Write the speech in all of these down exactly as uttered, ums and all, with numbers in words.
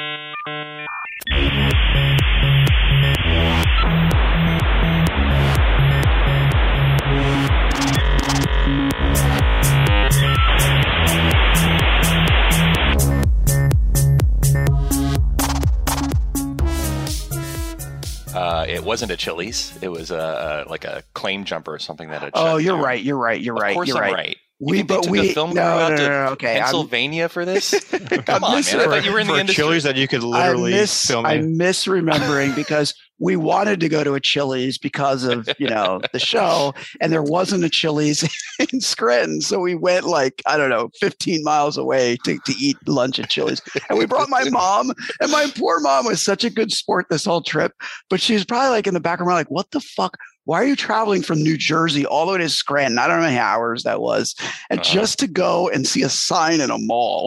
Uh, it wasn't a Chili's. It was a, a like a claim jumper or something that had. Oh, you're down. right. You're right. You're of right. Of course, you're I'm right. right. You We think they but took we a film crew no, out no, to no, no, okay. Pennsylvania I'm, for this? Come on, missing, man! I thought you were in the for industry. Chili's that you could literally I miss, film. I'm misremembering because we wanted to go to a Chili's because of you know the show, and there wasn't a Chili's in Scranton, so we went like I don't know, fifteen miles away to to eat lunch at Chili's, and we brought my mom, and my poor mom was such a good sport this whole trip, but she was probably like in the back of my like, what the fuck? Why are you traveling from New Jersey all the way to Scranton? I don't know how many hours that was. And uh-huh. just to go and see a sign in a mall.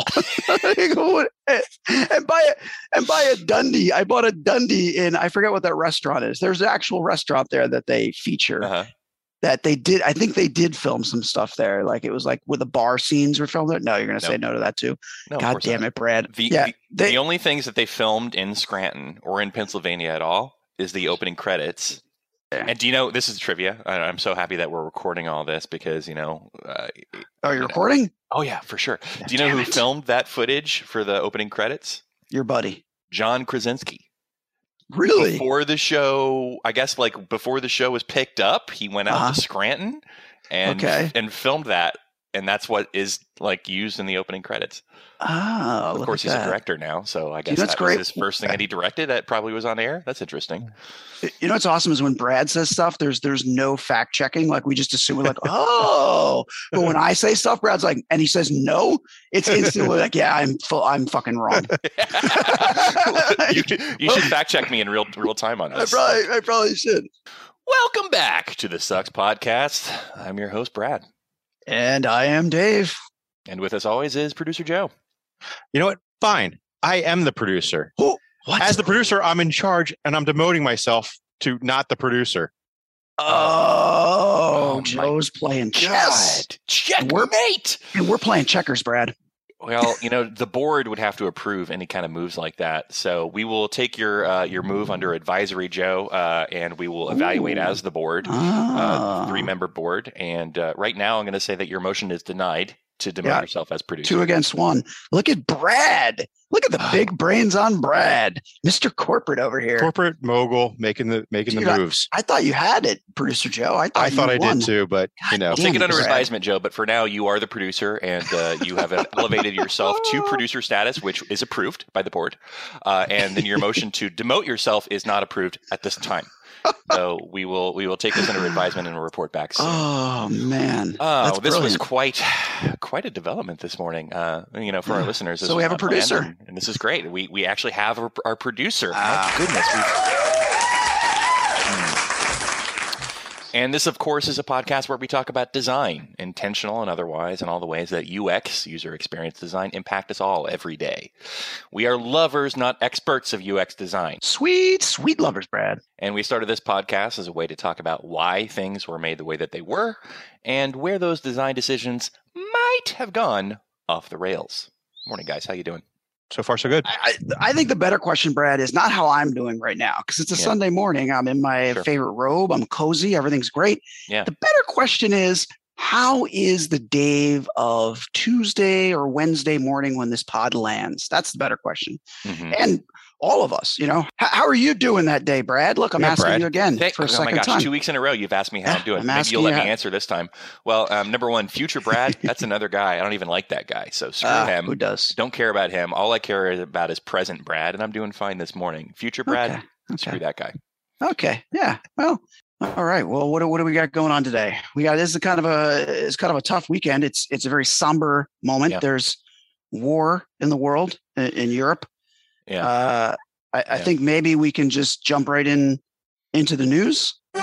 and buy a, and buy a Dundee. I bought a Dundee in, I forget what that restaurant is. There's an actual restaurant there that they feature. Uh-huh. That they did, I think they did film some stuff there. Like it was like with the bar scenes were filmed there. No, you're going to no. say no to that too. No, God damn not. it, Brad. The, yeah, the, they, the only things that they filmed in Scranton or in Pennsylvania at all is the opening credits. And do you know, this is trivia. I'm so happy that we're recording all this because, you know. Uh, oh, you're you know, recording? Oh, yeah, for sure. Do you know who it. filmed that footage for the opening credits? Your buddy. John Krasinski. Really? Before the show, I guess like before the show was picked up, he went out uh-huh. to Scranton and okay. and filmed that. And that's what is like used in the opening credits. Oh, of course, he's that. a director now, so I guess Dude, that's that great. was his first thing that he directed that probably was on air. That's interesting. You know what's awesome is when Brad says stuff, there's there's no fact checking. Like we just assume we're like, oh, but when I say stuff, Brad's like, and he says no, it's instantly like, yeah, I'm full, I'm fucking wrong. you, you should fact check me in real real time on this. I probably I probably should. Welcome back to the Sucks Podcast. I'm your host, Brad. And I am Dave. And with us always is producer Joe. You know what? Fine. I am the producer. Oh, what? As the producer, I'm in charge, and I'm demoting myself to not the producer. Oh, oh Joe's playing chess. Checkmate. And we're playing checkers, Brad. Well, you know, the board would have to approve any kind of moves like that. So we will take your uh, your move under advisory, Joe, uh, and we will evaluate Ooh. as the board, ah. uh, three-member board. And uh, right now I'm going to say that your motion is denied to demote yeah. yourself as producer. Two against one. Look at Brad. Look at the big brains on Brad. Mister Corporate over here. Corporate mogul making the making Dude, the moves. I, I thought you had it, producer Joe. I thought, I, thought I won. did too, but God you know. I'll take it under Brad. advisement, Joe, but for now you are the producer and uh, you have elevated yourself to producer status, which is approved by the board. Uh, and then your motion to demote yourself is not approved at this time. So we will we will take this under advisement and report back soon. Oh man! Oh, That's this brilliant. was quite quite a development this morning. Uh, you know, for our listeners. So we have a producer, and, and this is great. We we actually have our, our producer. Ah. My goodness. And this, of course, is a podcast where we talk about design, intentional and otherwise, and all the ways that U X, user experience design, impact us all every day. We are lovers, not experts of U X design. Sweet, sweet lovers, Brad. And we started this podcast as a way to talk about why things were made the way that they were and where those design decisions might have gone off the rails. Morning, guys. How you doing? So far, so good. I, I think the better question, Brad, is not how I'm doing right now, because it's a yeah. Sunday morning. I'm in my sure. favorite robe. I'm cozy. Everything's great. Yeah. The better question is, how is the Dave of Tuesday or Wednesday morning when this pod lands? That's the better question. Mm-hmm. And all of us, you know, how, how are you doing that day, Brad? Look, I'm yeah, asking Brad. you again Thank, for a oh second my gosh, time. Two weeks in a row, you've asked me how yeah, I'm doing. I'm Maybe you'll let you, me answer this time. Well, um, number one, future Brad, that's another guy. I don't even like that guy. So screw uh, him. Who does? Don't care about him. All I care about is present Brad, and I'm doing fine this morning. Future Brad, okay. Okay. screw that guy. Okay. Yeah. Well, all right. Well, what, what do we got going on today? We got, this is kind of a, it's kind of a tough weekend. It's, it's a very somber moment. Yeah. There's war in the world, in, in Europe. Yeah. Uh, I, I yeah. think maybe we can just jump right in into the news. Of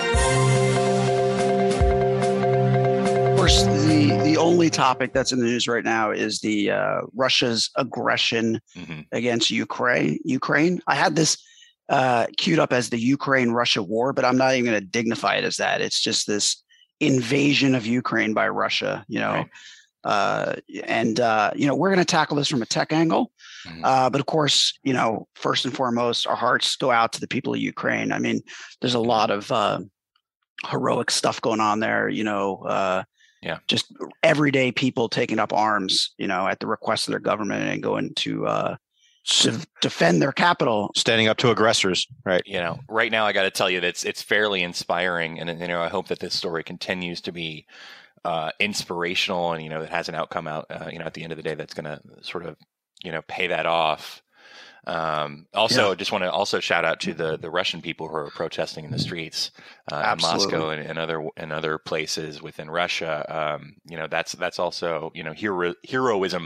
course, the, the only topic that's in the news right now is the uh, Russia's aggression mm-hmm. against Ukraine. Ukraine. I had this uh, queued up as the Ukraine-Russia war, but I'm not even going to dignify it as that. It's just this invasion of Ukraine by Russia. You know, right. Uh, and, uh, you know, we're going to tackle this from a tech angle. Mm-hmm. Uh, but of course, you know, first and foremost, our hearts go out to the people of Ukraine. I mean, there's a lot of uh, heroic stuff going on there, you know, uh, yeah, just everyday people taking up arms, you know, at the request of their government and going to, uh, to defend their capital, standing up to aggressors, right? You know, right now I got to tell you that it's, it's fairly inspiring, and you know, I hope that this story continues to be uh, inspirational, and you know, it has an outcome out, uh, you know, at the end of the day that's going to sort of, you know, pay that off. Um, also, yeah. just want to also shout out to the the Russian people who are protesting in the streets uh, in Moscow and, and other and other places within Russia. Um, you know, that's that's also you know hero, heroism,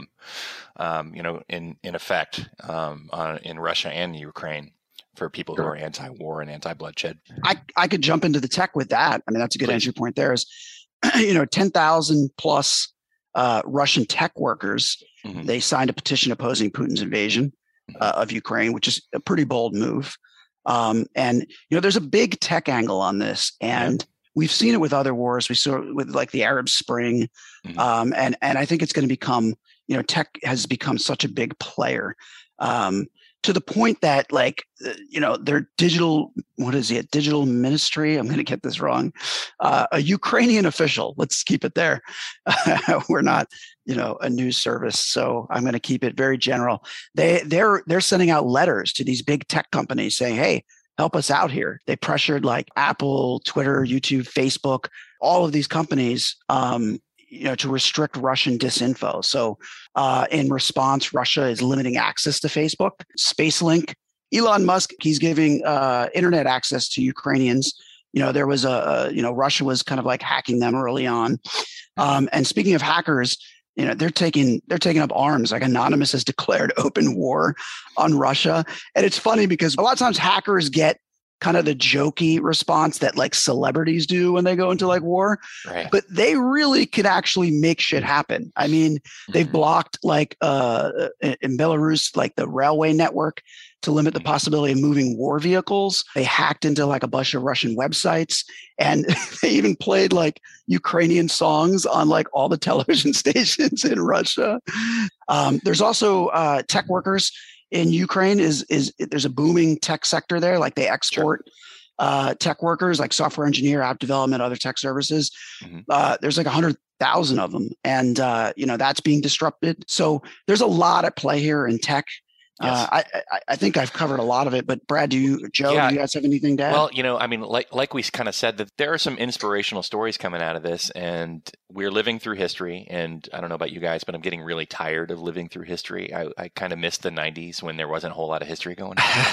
um, you know, in in effect um, on, in Russia and Ukraine for people who are anti-war and anti-bloodshed. I I could jump into the tech with that. I mean, that's a good Please. entry point. There is, you know, ten thousand plus uh, Russian tech workers. Mm-hmm. They signed a petition opposing Putin's invasion Uh, of Ukraine, which is a pretty bold move. Um, and, you know, there's a big tech angle on this, and yeah. we've seen it with other wars. We saw it with like the Arab Spring. Mm-hmm. Um, and, and I think it's going to become, you know, tech has become such a big player um, to the point that like, you know, their digital, what is it? Digital ministry. I'm going to get this wrong. Uh, a Ukrainian official. Let's keep it there. We're not, you know, a news service. So I'm going to keep it very general. They they're they're sending out letters to these big tech companies saying, hey, help us out here. They pressured like Apple, Twitter, YouTube, Facebook, all of these companies, um, you know, to restrict Russian disinfo. So uh, in response, Russia is limiting access to Facebook. SpaceLink, Elon Musk, he's giving uh, internet access to Ukrainians. You know, there was a, a, you know, Russia was kind of like hacking them early on. Um, and speaking of hackers, you know, they're taking they're taking up arms. Like Anonymous has declared open war on Russia. And it's funny because a lot of times hackers get kind of the jokey response that like celebrities do when they go into like war, right. but they really could actually make shit happen. I mean, they've mm-hmm. blocked like uh, in Belarus, like the railway network to limit the possibility of moving war vehicles. They hacked into like a bunch of Russian websites, and they even played like Ukrainian songs on like all the television stations in Russia. Um, there's also uh, tech workers in Ukraine. Is is there's a booming tech sector there. Like they export sure. uh, tech workers, like software engineer, app development, other tech services. Mm-hmm. Uh, there's like a hundred thousand of them, and uh, you know that's being disrupted. So there's a lot at play here in tech. Yes. Uh, I, I I think I've covered a lot of it, but Brad, do you, Joe, yeah. do you guys have anything to add? Well, you know, I mean, like like we kind of said, that there are some inspirational stories coming out of this, and we're living through history. And I don't know about you guys, but I'm getting really tired of living through history. I, I kind of missed the nineties when there wasn't a whole lot of history going on.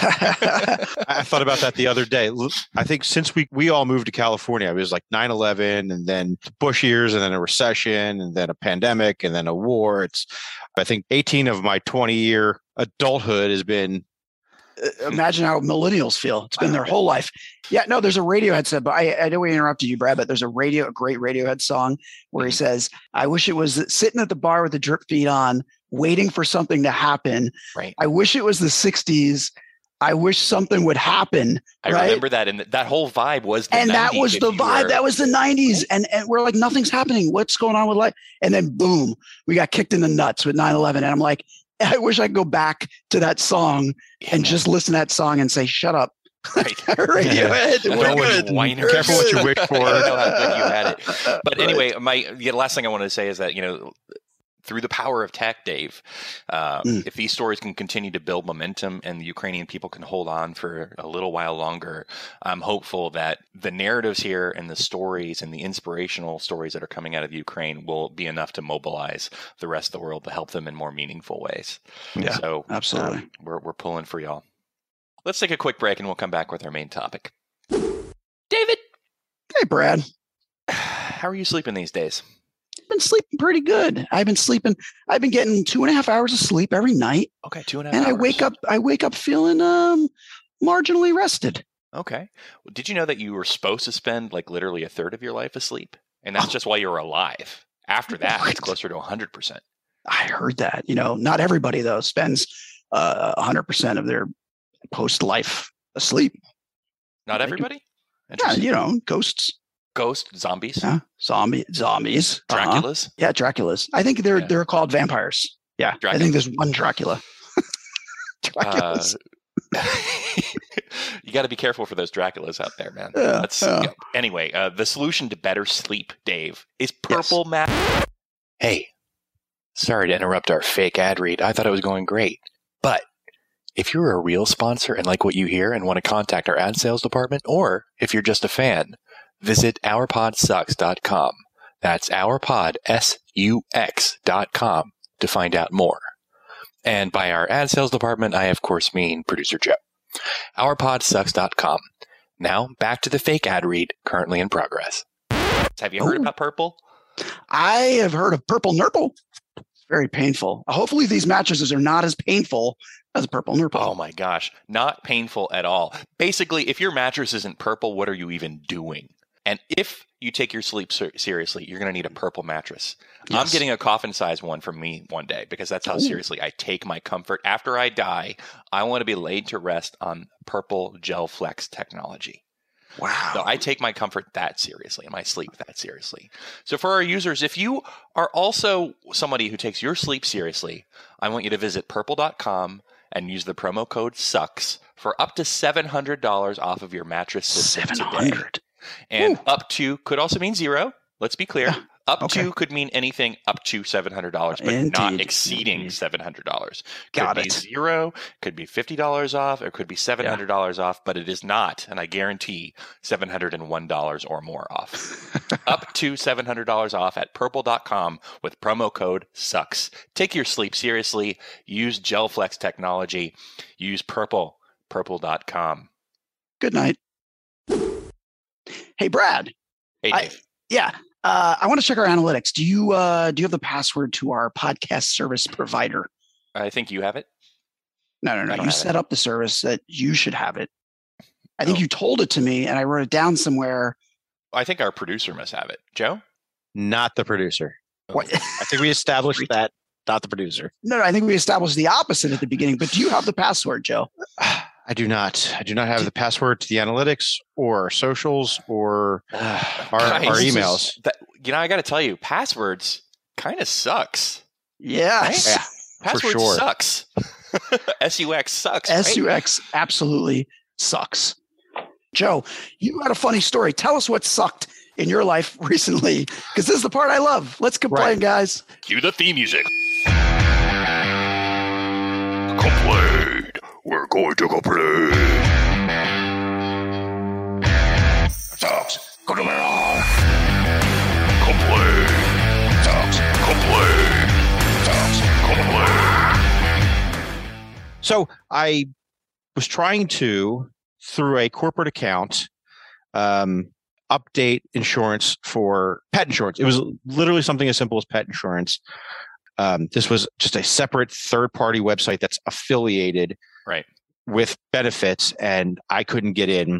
I thought about that the other day. I think since we, we all moved to California, it was like nine eleven, and then Bush years, and then a recession, and then a pandemic, and then a war. It's, I think, eighteen of my twenty year adulthood has been. Imagine how millennials feel. It's been their whole life. Yeah, no, there's a Radiohead said, but I, I know we interrupted you, Brad, but there's a radio, a great Radiohead song where he says, I wish it was sitting at the bar with the drip feed on, waiting for something to happen. Right. I wish it was the sixties. I wish something would happen. I right? remember that. And that whole vibe was the And nineties, that was the vibe. Were... That was the nineties. And, and we're like, nothing's happening. What's going on with life? And then boom, we got kicked in the nuts with nine eleven. And I'm like, I wish I could go back to that song yeah, and man. just listen to that song and say, shut up. Right. Radiohead. Yeah. We're good. Whiner. Careful what you wish for. I know how good you had it. But anyway, my the last thing I want to say is that, you know, through the power of tech, Dave, uh, mm. if these stories can continue to build momentum and the Ukrainian people can hold on for a little while longer, I'm hopeful that the narratives here and the stories and the inspirational stories that are coming out of Ukraine will be enough to mobilize the rest of the world to help them in more meaningful ways. Yeah, so absolutely. Um, we're, we're pulling for y'all. Let's take a quick break and we'll come back with our main topic. David. Hey, Brad. How are you sleeping these days? Been sleeping pretty good. I've been sleeping. I've been getting two and a half hours of sleep every night. Okay, two and a half. And hours. I wake up. I wake up feeling um marginally rested. Okay. Well, did you know that you were supposed to spend like literally a third of your life asleep, and that's oh. just while you're alive? After that, what? It's closer to a hundred percent. I heard that. You know, not everybody though spends a uh, hundred percent of their post life asleep. Not everybody. Yeah, you know, ghosts. Ghost zombies. Yeah. Zombie zombies. Uh-huh. Draculas. Yeah, Draculas. I think they're Yeah. they're called vampires. Yeah. Dracula. I think there's one Dracula. Draculas. Uh, you got to be careful for those Draculas out there, man. Yeah, Let's, yeah. yeah. Anyway, uh, the solution to better sleep, Dave, is purple yes. mat. Hey, sorry to interrupt our fake ad read. I thought it was going great. But if you're a real sponsor and like what you hear and want to contact our ad sales department, or if you're just a fan, visit our pod sucks dot com. That's ourpod, S U X dot com to find out more. And by our ad sales department, I of course mean producer Joe. our pod sucks dot com. Now back to the fake ad read currently in progress. Have you heard Ooh. about purple? I have heard of purple nurple. It's very painful. Hopefully these mattresses are not as painful as a purple nurple. Oh my gosh, not painful at all. Basically, if your mattress isn't purple, what are you even doing? And if you take your sleep ser- seriously, you're going to need a purple mattress. Yes. I'm getting a coffin-size one for me one day because that's how Ooh. seriously I take my comfort. After I die, I want to be laid to rest on purple gel flex technology. Wow. So I take my comfort that seriously and my sleep that seriously. So for our users, if you are also somebody who takes your sleep seriously, I want you to visit purple dot com and use the promo code SUCKS for up to seven hundred dollars off of your mattress system seven hundred today. And Ooh. up to could also mean zero. Let's be clear. Yeah. Up Okay. to could mean anything up to seven hundred dollars, but Indeed. not exceeding seven hundred dollars. Could Got be it. zero, could be fifty dollars off, or could be seven hundred dollars yeah. off, but it is not, and I guarantee, seven hundred one dollars or more off. Up to seven hundred dollars off at purple dot com with promo code SUCKS. Take your sleep seriously. Use GelFlex technology. Use Purple, purple dot com. Good night. Hey, Brad. Hey, I, Dave. yeah. Uh, I want to check our analytics. Do you uh, do you have the password to our podcast service provider? I think you have it. No, no, no. You set it. up the service that you should have it. I think Oh. you told it to me, and I wrote it down somewhere. I think our producer must have it. Joe? Not the producer. What? I think we established that. Not the producer. No, no. I think we established the opposite at the beginning. But do you have the password, Joe? I do not. I do not have the password to the analytics or our socials or our, Guys, our this is- emails. that, you know, I got to tell you, passwords kind of sucks. Yes. Yeah, for Passwords sure. sucks. S U X sucks. right? S U X absolutely sucks. Joe, you had a funny story. Tell us what sucked in your life recently, because this is the part I love. Let's complain, Right. guys. Cue the theme music. Complain. We're going to complain. Sucks. Go to the Complain. Sucks. Complain. Sucks. Complain. So I was trying to, through a corporate account, um, update insurance for pet insurance. It was literally something as simple as pet insurance. Um, this was just a separate third-party website that's affiliated Right. with benefits, and I couldn't get in.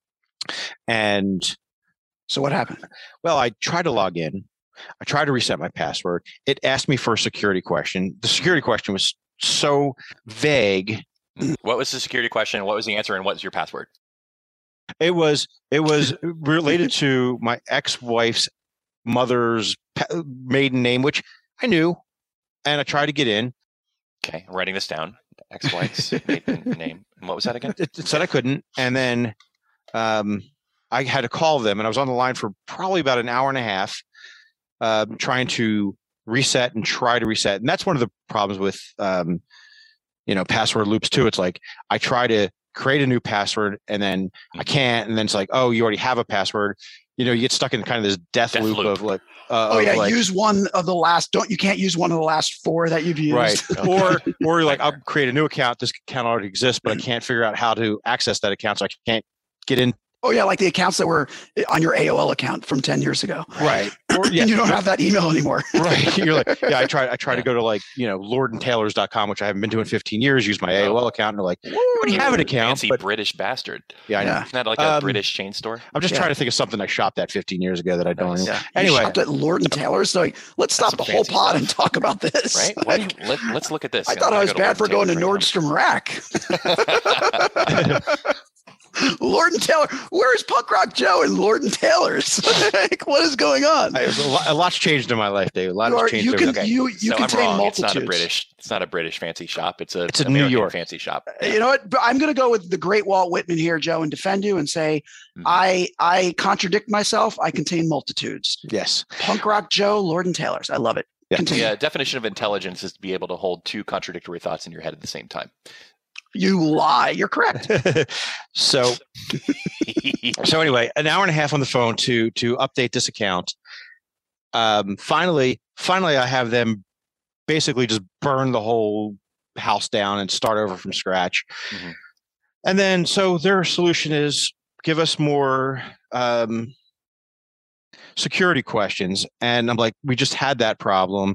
And So what happened? well, I tried to log in. I tried to reset my password. It asked me for a security question. The security question was so vague. What was the security question? What was the answer? And what's your password? It was it was related to my ex-wife's mother's pa- maiden name, which I knew, and I tried to get in. Okay. I'm writing this down. Ex-wife's maiden name. And what was that again? It, it said I couldn't, and then um, I had to call them, and I was on the line for probably about an hour and a half, uh, trying to reset and try to reset. And that's one of the problems with um, you know password loops too. It's like I try to create a new password, and then I can't, and then it's like, oh, you already have a password. You know, you get stuck in kind of this death, Death loop, loop. of like, uh, Oh of yeah, like, use one of the last. Don't you can't use one of the last four that you've used. right, or or you're like, I'll Nightmare. create a new account. This account already exists, but I can't figure out how to access that account, so I can't get in. Oh yeah, like the accounts that were on your A O L account from ten years ago. Right, or yeah, And you don't have that email anymore. right. You're like, yeah, I try. I try Yeah. to go to like you know lord and taylors dot com, which I haven't been doing fifteen years. Use my A O L account, and they're like, you already have an account. Fancy But British bastard. yeah, I know. Yeah. Isn't that like a Um, British chain store? I'm just Yeah. trying to think of something I shopped at fifteen years ago that I don't. Nice. anymore. Yeah. You Anyway, shopped at Lord and Taylor. So like, let's That's stop the some whole fancy pod stuff. and talk about this. Right? Why don't you- let, let's look at this. I Yeah, thought I gotta was go bad for Lord going to and Taylor Nordstrom Rack. right now. Lord and Taylor. Where's Punk Rock Joe and Lord and Taylor's? Like, what is going on? I, a, lot, a lot's changed in my life, Dave. A lot You has are- changed. you over can- the- you- you so contain I'm wrong. It's not a multitudes. British. It's not a British fancy shop. It's a. It's a New American York. fancy shop. You know what? But I'm going to go with the great Walt Whitman here, Joe, and defend you and say Mhm. I I contradict myself. I contain multitudes. Yes. Punk Rock Joe, Lord and Taylor's. I love it. Yeah. Continue. The uh, definition of intelligence is to be able to hold two contradictory thoughts in your head at the same time. You lie. You're correct. so so anyway, an hour and a half on the phone to to update this account. Um, finally, finally, I have them basically just burn the whole house down and start over from scratch. Mhm. And then, so their solution is give us more um, security questions. And I'm like, we just had that problem.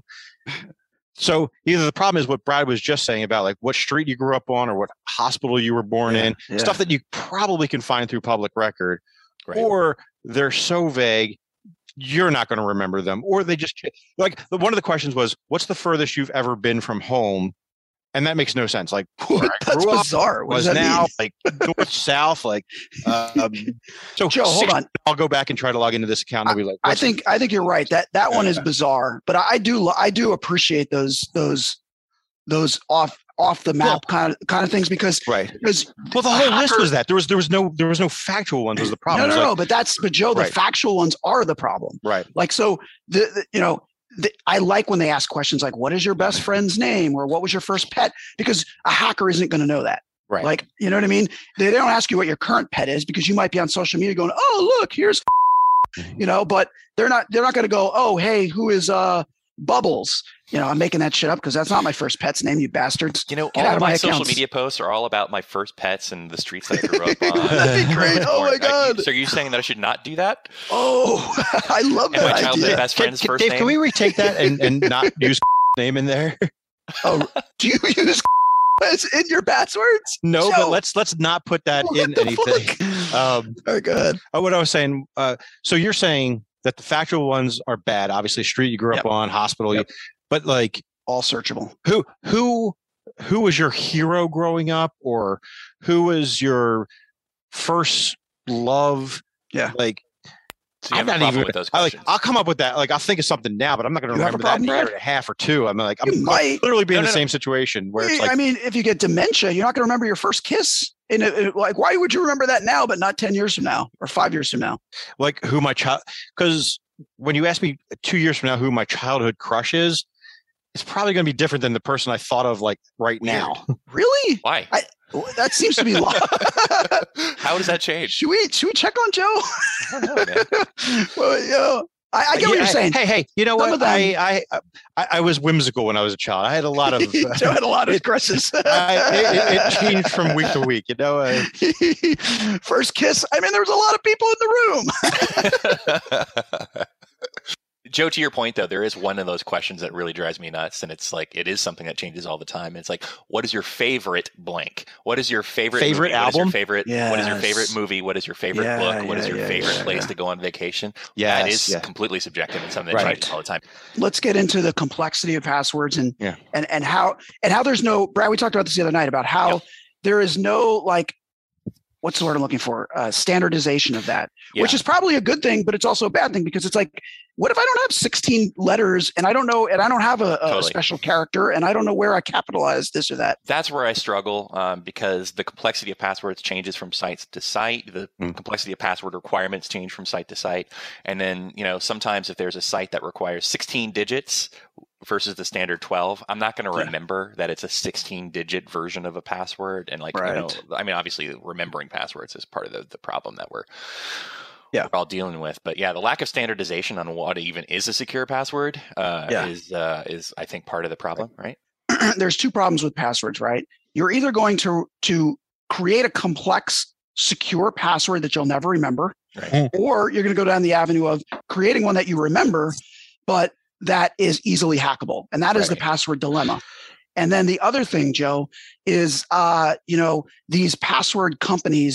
So either the problem is what Brad was just saying about like what street you grew up on or what hospital you were born Yeah, in, yeah. stuff that you probably can find through public record, Right. or they're so vague you're not going to remember them, or they just like the, one of the questions was, "What's the furthest you've ever been from home?" And that makes no sense. Like where I That's grew up bizarre. What was does that now mean? like north south. Like um, so, Joe, hold six- on. I'll go back and try to log into this account and I'll be like, I "What's- think I think you're right. That that one is bizarre, but I do lo- I do appreciate those those those off off the map Well- kind of kind of things because right." because Well, the whole list hacker- was that there was there was no there was no factual ones was the problem. no It no was no, like, but that's but Joe, the Right. factual ones are the problem. right. Like so the, the you know the, I like when they ask questions like what is your best friend's name or what was your first pet, because a hacker isn't going to know that. Right. Like, you know what I mean? They, they don't ask you what your current pet is because you might be on social media going, "Oh, look, here's," you know, but they're not they're not going to go, "Oh, hey, who is uh Bubbles?" You know, I'm making that shit up because that's not my first pet's name, you bastards. You know, Get all out of of my, my social accounts. media posts are all about my first pets and the streets that I grew up on. That'd be great. Oh my Are you- God. So are you saying that I should not do that? Oh, I love And my that childhood idea. best Can- friend's can- first Dave, name? can we retake that and, and not use name in there? Oh, do you use as in your passwords? No, Joe. but let's let's not put that What in the anything. fuck? Um, Very good. oh, what I was saying. Uh, so you're saying that the factual ones are bad. Obviously, street you grew Yep. up on, hospital, you, Yep. but like All searchable. who who who was your hero growing up, or who was your first love? Yeah. like So you have I'm a not problem even. with those I like. questions. I'll come up with that. Like I'll think of something now, but I'm not going to You have a remember that in a problem, year Brad? and a half or two. I'm like, I'm You might. literally be in No, the no, no. same situation where it's like, I mean, if you get dementia, you're not going to remember your first kiss. And it, it- like, why would you remember that now, but not ten years from now or five years from now? like who my child, because when you ask me two years from now who my childhood crush is, it's probably going to be different than the person I thought of like right now. Really? Why? That seems to be. Lo- How does that change? should we should we check on Joe? I don't know, man. Well, you know, I, I get Yeah, what you're saying. Hey, hey, you know Some what? of them- I, I I I was whimsical when I was a child. I had a lot of. Uh, Joe had a lot of it- crushes. I, it, it- it changed from week to week. You know, uh, First kiss. I mean, there was a lot of people in the room. Joe, to your point, though, there is one of those questions that really drives me nuts, and it's like it is something that changes all the time. It's like, what is your favorite blank? What is your favorite Favorite movie? What is your album? favorite? What is your favorite Yes. movie? What is your favorite Yeah, book? What is yeah, your yeah, favorite yeah, place yeah. to go on vacation? yes, that is yeah. completely subjective and something that Right. changes all the time. Let's get into the complexity of passwords and Yeah. and and how and how there's no. Brad, we talked about this the other night about how Yeah. there is no like. What's the word I'm looking for? Uh, standardization of that, which Yeah. is probably a good thing, but it's also a bad thing because it's like, what if I don't have sixteen letters and I don't know, and I don't have a, a Totally. special character and I don't know where I capitalize this or that? That's where I struggle um, because the complexity of passwords changes from site to site. The Mm. complexity of password requirements change from site to site. And then, you know, sometimes if there's a site that requires sixteen digits versus the standard twelve, I'm not going to Yeah. remember that it's a sixteen digit version of a password. And like, you know, Right. I mean, obviously remembering passwords is part of the, the problem that we're, Yeah. we're all dealing with. But yeah, the lack of standardization on what even is a secure password uh, Yeah. is, uh, is I think part of the problem, right? There's two problems with passwords, right? You're either going to to create a complex, secure password that you'll never remember, Right. or you're going to go down the avenue of creating one that you remember, but that is easily hackable, and that is the Right. password dilemma. And then the other thing, Joe, is uh, you know these password companies that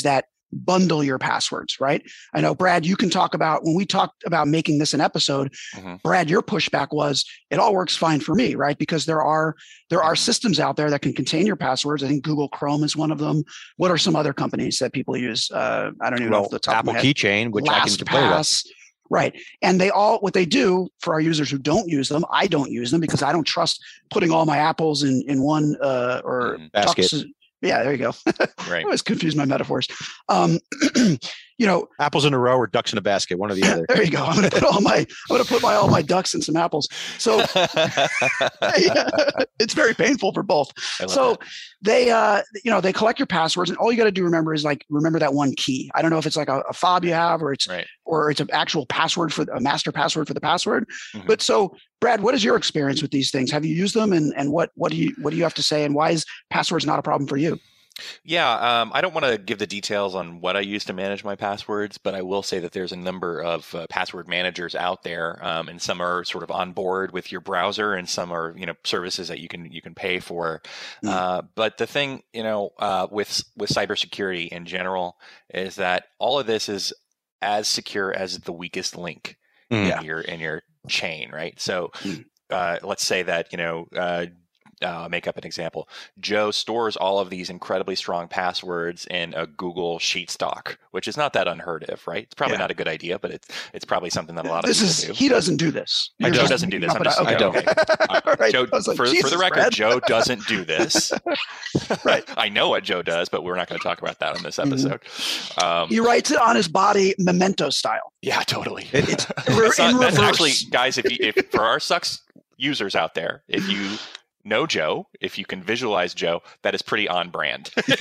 bundle your passwords, right? I know, Brad, you can talk about when we talked about making this an episode, mm-hmm. Brad, your pushback was it all works fine for me, right? Because there are there are systems out there that can contain your passwords. I think Google Chrome is one of them. What are some other companies that people use? Uh, I don't even well, know off the top Apple of my head. Keychain, which I can play with. Right. And they all, what they do for our users who don't use them, I don't use them because I don't trust putting all my apples in, in one uh, or mm, basket. Tux, yeah, there you go. Right. I always confuse my metaphors. Um, you know, apples in a row or ducks in a basket, one or the other. There you go. I'm going to put all my, I'm going to put my, all my ducks in some apples. So yeah, it's very painful for both. So that. they, uh, you know, they collect your passwords and all you got to do remember is like, remember that one key. I don't know if it's like a, a fob you have or it's, right. or it's an actual password for a master password for the password. Mm-hmm. But so Brad, what is your experience with these things? Have you used them and, and what, what do you, what do you have to say? And why is passwords not a problem for you? Yeah, um, I don't want to give the details on what I use to manage my passwords, but I will say that there's a number of uh, password managers out there, um, and some are sort of on board with your browser, and some are you know services that you can you can pay for. Mm. Uh, but the thing you know uh, with with cybersecurity in general is that all of this is as secure as the weakest link mm. in your in your chain, right? So mm. uh, let's say that you know. Uh, Uh, make up an example. Joe stores all of these incredibly strong passwords in a Google Sheet stock, which is not that unheard of, right? It's probably yeah. not a good idea, but it's it's probably something that a lot of this people is, do. He doesn't do this. I Joe doesn't do this. I'm just, okay. I don't. Okay. Uh, right. Joe, like, for, for the record, Brad. Joe doesn't do this. Right. I know what Joe does, but we're not going to talk about that on this episode. Mm-hmm. Um, he writes it on his body, memento style. Yeah, totally. It, it's that's, in not, that's reverse. actually, guys, if, you, if for our sucks users out there, if you know Joe, if you can visualize Joe, that is pretty on brand. not,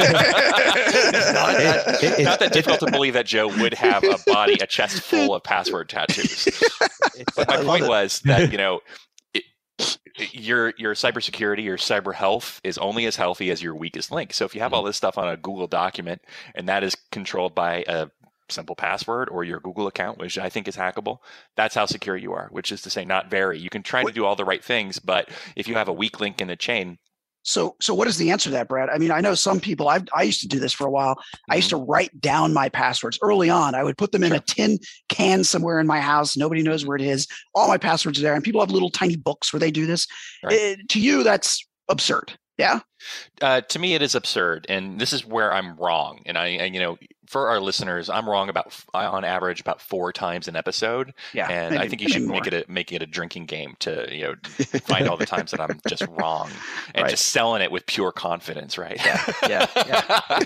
that, not that difficult to believe that Joe would have a body, a chest full of password tattoos. But my point was that, you know, it, your your cybersecurity, your cyber health is only as healthy as your weakest link. So if you have all this stuff on a Google document and that is controlled by a simple password or your Google account, which I think is hackable, that's how secure you are, which is to say not very. You can try to do all the right things, but if you have a weak link in the chain. So so what is the answer to that, Brad? I mean, I know some people, I've, I used to do this for a while. Mm-hmm. I used to write down my passwords early on. I would put them in sure. a tin can somewhere in my house. Nobody knows where it is. All my passwords are there. And people have little tiny books where they do this. Right. It, to you, that's absurd. Yeah. Uh, to me, it is absurd, and this is where I'm wrong. And I, and, you know, for our listeners, I'm wrong about on average about four times an episode. Yeah, and maybe, I think you should make it a make it a drinking game to you know find all the times that I'm just wrong and right. just selling it with pure confidence, right? Yeah, yeah, yeah.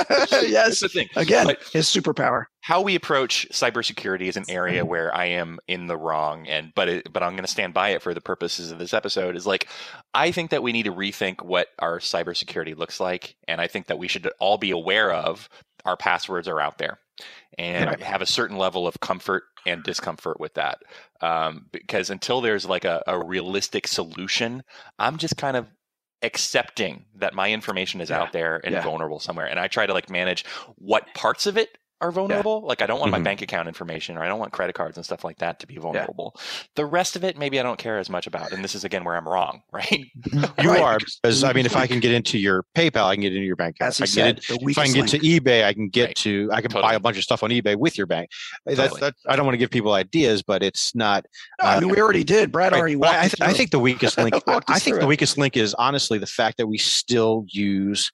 Yes. That's the thing. Again, but his superpower. How we approach cybersecurity is an area where I am in the wrong, and but it, but I'm going to stand by it for the purposes of this episode. Is like I think that we need to rethink what our cybersecurity looks like, and I think that we should all be aware of our passwords are out there, and right. have a certain level of comfort and discomfort with that. Um, because until there's like a, a realistic solution, I'm just kind of accepting that my information is yeah. out there and yeah. vulnerable somewhere, and I try to like manage what parts of it are vulnerable. Yeah. Like I don't want mm-hmm. my bank account information, or I don't want credit cards and stuff like that to be vulnerable. Yeah. The rest of it, maybe I don't care as much about. And this is again where I'm wrong, right? You right. are, because I mean, if I can get into your PayPal, I can get into your bank account. As he I can said, get it, if I can get link. to eBay, I can get right. to. I can totally. buy a bunch of stuff on eBay with your bank. That's, totally. that's, I don't want to give people ideas, but it's not. No, I mean, uh, we already did. Brad right. already walked. I, th- I think the weakest link. I, I think the it. weakest link is honestly the fact that we still use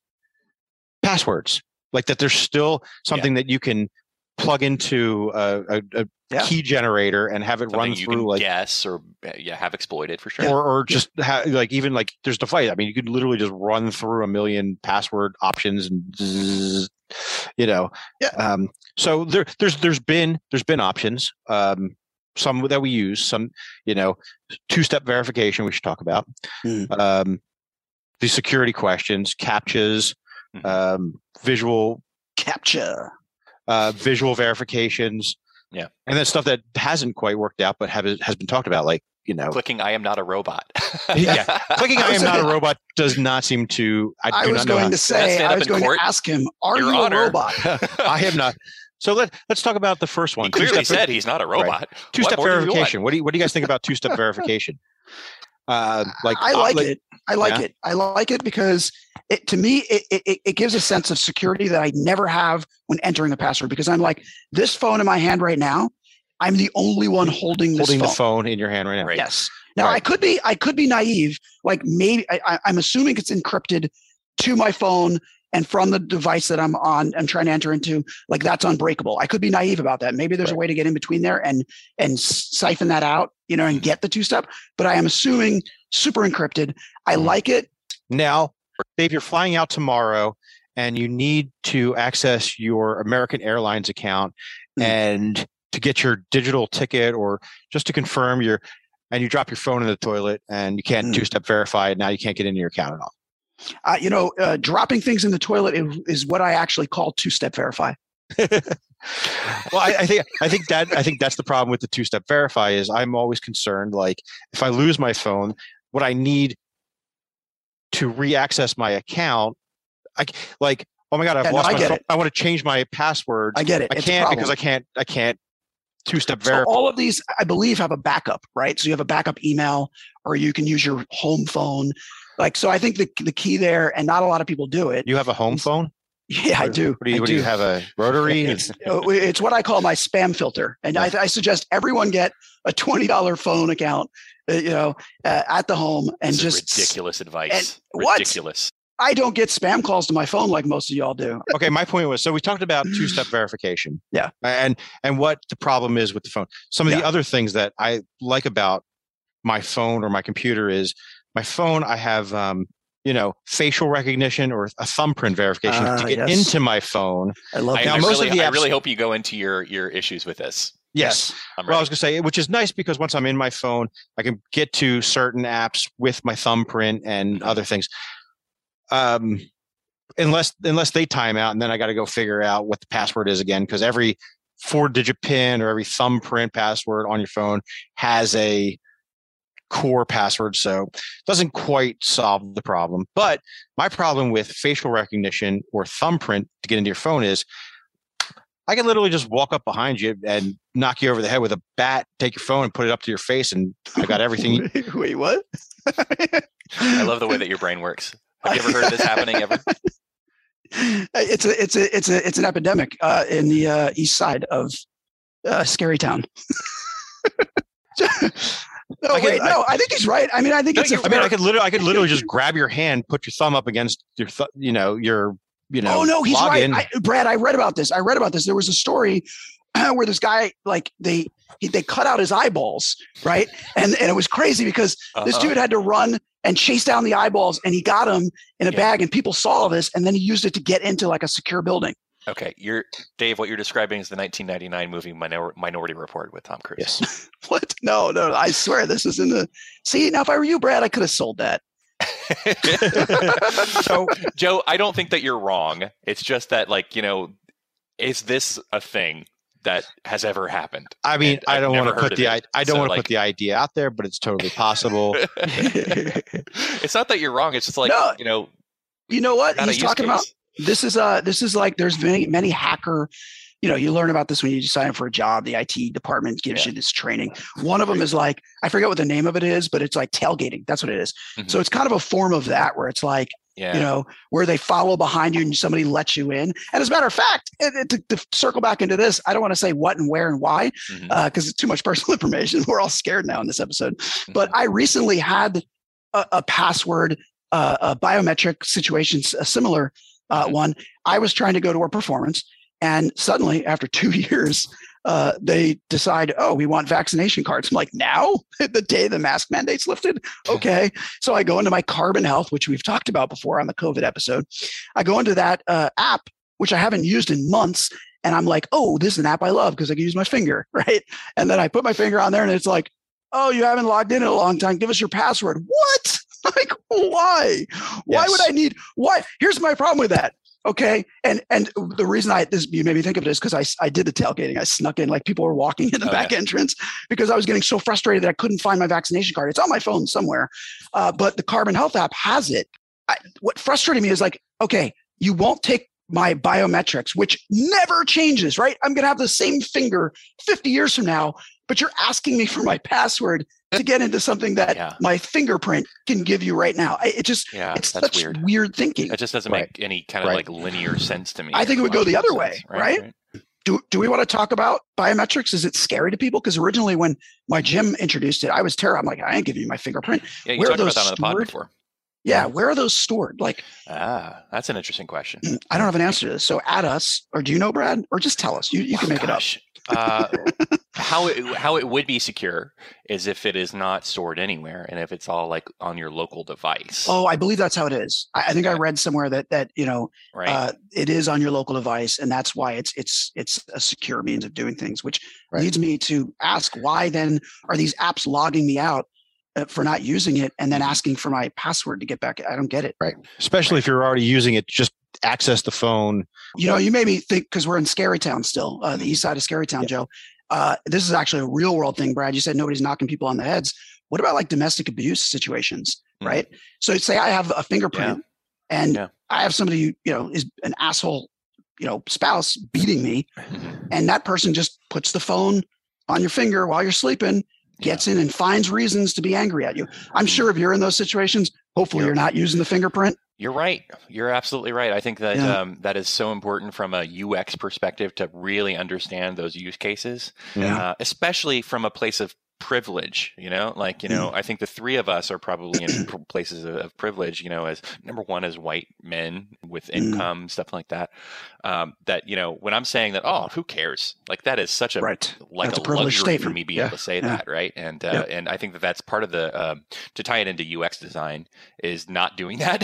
passwords. Like that, there's still something yeah. that you can plug into a, a, a yeah. key generator and have it Something run you through can like guess or yeah have exploited for sure, or or just ha- like even like there's device. I mean, you could literally just run through a million password options and zzz, you know. Yeah. Um, so there there's there's been there's been options. Um, some that we use. Some you know two-step verification we should talk about. Mm. Um, the security questions, CAPTCHAs, mm-hmm. um, visual CAPTCHA. Uh, visual verifications, yeah, and then stuff that hasn't quite worked out, but have, has been talked about, like you know, clicking "I am not a robot." yeah, clicking "I am not a robot" does not seem to. I, I do was not know going how, to say, I was going court? to ask him, "Are Your you Honor. a robot?" I have not. So let let's talk about the first one. He clearly Two-step said he's not a robot. Right. Two-step what verification. What do you what do you guys think about two-step verification? Uh, like I like, like it. I like Yeah. it. I like it because it to me it, it it gives a sense of security that I never have when entering the password. Because I'm like, this phone in my hand right now, I'm the only one holding this Holding phone. the phone in your hand right now. Right. Yes. Now Right. I could be I could be naive. Like maybe I, I, I'm assuming it's encrypted to my phone and from the device that I'm on. I'm trying to enter into. Like that's unbreakable. I could be naive about that. Maybe there's Right. a way to get in between there and and siphon that out, you know, and get the two step. But I am assuming super encrypted. I Mhm. like it. Now, Dave, you're flying out tomorrow and you need to access your American Airlines account Mm. and to get your digital ticket or just to confirm your, and you drop your phone in the toilet and you can't Mm. two-step verify it. Now you can't get into your account at all. Uh, you know, uh, dropping things in the toilet is, is what I actually call two-step verify. Well, I, I think I think that I think that's the problem with the two-step verify is I'm always concerned. Like if I lose my phone, what I need to re-access my account, I c- like oh my god, I've Yeah, no, lost I my get phone. it. I want to change my password. I get it. I It's a can't problem. because I can't I can't two-step So verify. all of these, I believe, have a backup, right? So you have a backup email, or you can use your home phone. Like, so I think the the key there, and not a lot of people do it. You have a home phone? Yeah, I do. What do you, I what do you have a rotary? It's uh, it's what I call my spam filter, and I, I suggest everyone get a twenty dollar phone account, uh, you know, uh, at the home, and This is just ridiculous advice. and what? Ridiculous. I don't get spam calls to my phone like most of y'all do. Okay, my point was so we talked about two-step verification. Yeah. And and what the problem is with the phone. Some of the Yeah. other things that I like about my phone or my computer is my phone I have um you know, facial recognition or a thumbprint verification Ah, to get yes. into my phone. I love I, that. Now, I most of really, the I apps- really hope you go into your your issues with this. Yes. I'm Well, I ready. was going to say, which is nice because once I'm in my phone, I can get to certain apps with my thumbprint and Mhm. other things. Um, unless unless they time out, and then I got to go figure out what the password is again, because every four-digit PIN or every thumbprint password on your phone has a core password, so it doesn't quite solve the problem. But my problem with facial recognition or thumbprint to get into your phone is I can literally just walk up behind you and knock you over the head with a bat, take your phone and put it up to your face, and I got everything. Wait, wait, what? I love the way that your brain works. Have you ever heard of this happening ever? It's a it's a it's a it's an epidemic uh, in the uh, east side of uh, Scary Town. no, I can- wait, no, I think he's right. I mean, I think No, it's a you're- I mean, fair- I could literally, I could literally just grab your hand, put your thumb up against your, th- you know, your, you know, oh no, he's login. right. I, Brad, I read about this. I read about this. There was a story where this guy, like, they he, they cut out his eyeballs, right? And and it was crazy because this Uh-huh. dude had to run and chase down the eyeballs, and he got them in a Yeah. bag, and people saw this, and then he used it to get into like a secure building. Okay, you're Dave. What you're describing is the nineteen ninety-nine movie Minor- Minority Report with Tom Cruise. Yes. What? No, no, I swear this is in the. See, now if I were you, Brad, I could have sold that. So Joe, I don't think that you're wrong. It's just that, like, you know, is this a thing that has ever happened? I mean, And I I've don't want never to heard put of the, it. I, I don't So, want to like- put the idea out there, but it's totally possible. It's not that you're wrong. It's just like, No. you know, You know what? not a He's use talking about. case. This is uh this is like there's many many hacker, you know, you learn about this when you sign up for a job. The I T department gives Yeah. you this training. One of them is like, I forget what the name of it is, but it's like tailgating. That's what it is. Mhm. So it's kind of a form of that where it's like, Yeah. you know, where they follow behind you and somebody lets you in. And as a matter of fact, it, it, to, to circle back into this, I don't want to say what and where and why, Mhm. because it's too much personal information. We're all scared now in this episode. Mm-hmm. But I recently had a, a password, uh, a biometric situation, a similar uh, Mhm. one. I was trying to go to a performance, and suddenly, after two years, uh, they decide, oh, we want vaccination cards. I'm like, now, the day the mask mandate's lifted, okay. So I go into my Carbon Health, which we've talked about before on the COVID episode. I go into that uh, app, which I haven't used in months, and I'm like, oh, this is an app I love because I can use my finger, right? And then I put my finger on there, and it's like, oh, you haven't logged in in a long time. Give us your password. What? Like, why? Why Yes. would I need? Why? Here's my problem with that. Okay, and and the reason I this you made me think of it is because I I did the tailgating. I snuck in like people were walking in the Oh, back yeah. entrance because I was getting so frustrated that I couldn't find my vaccination card. It's on my phone somewhere, uh, but the Carbon Health app has it. I, what frustrated me is like, okay, you won't take my biometrics, which never changes, right? I'm going to have the same finger fifty years from now, but you're asking me for my password to get into something that Yeah. my fingerprint can give you right now. I- It just, Yeah, it's that's such weird. weird, thinking. It just doesn't Right. make any kind of Right. like linear sense to me. I think it would go the other way, Sense, right? Do, do we want to talk about biometrics? Is it scary to people? Because originally when my gym introduced it, I was terrified. I'm like, I ain't giving you my fingerprint. Yeah, you Where are talked about those that on the pod stored? before. Yeah, where are those stored? Like, Ah, that's an interesting question. I don't have an answer to this. So add us, or do you know, Brad? Or just tell us. You, you can make Gosh. Uh, how it how it would be secure is if it is not stored anywhere, and if it's all like on your local device. it up. Oh, I believe that's how it is. I, I think I Okay. read somewhere that that you know right. uh, it is on your local device, and that's why it's it's it's a secure means of doing things. Which Right. leads me to ask, why then are these apps logging me out uh, for not using it, and then Mhm. asking for my password to get back? I don't get it. Right. Especially if you're already using it, just access the phone. You know, you made me think, because we're in Scary Town still, uh, the east side of Scary Town, Yeah. Joe. Uh, this is actually a real world thing, Brad. You said nobody's knocking people on the heads. What about like domestic abuse situations, Mhm. right? So say I have a fingerprint and Yeah. I have somebody who, you know, is an asshole, you know, spouse beating me, Mhm. and that person just puts the phone on your finger while you're sleeping, gets in and finds reasons to be angry at you. I'm Mhm. sure if you're in those situations, hopefully You're- you're not using the fingerprint. You're right. You're absolutely right. I think that Yeah. um, that is so important from a U X perspective to really understand those use cases, Yeah. uh, especially from a place of privilege. You know, like you know, Mm. I think the three of us are probably in pr- places of, of privilege. You know, as number one as white men with Mm. income, stuff like that. Um, that you know, when I'm saying that, oh, who cares? Like that is such a Right. like That's a a privileged luxury for statement. me being Yeah. able to say Yeah. that, right? And uh, and I think that that's part of the um, to tie it into U X design is not doing that,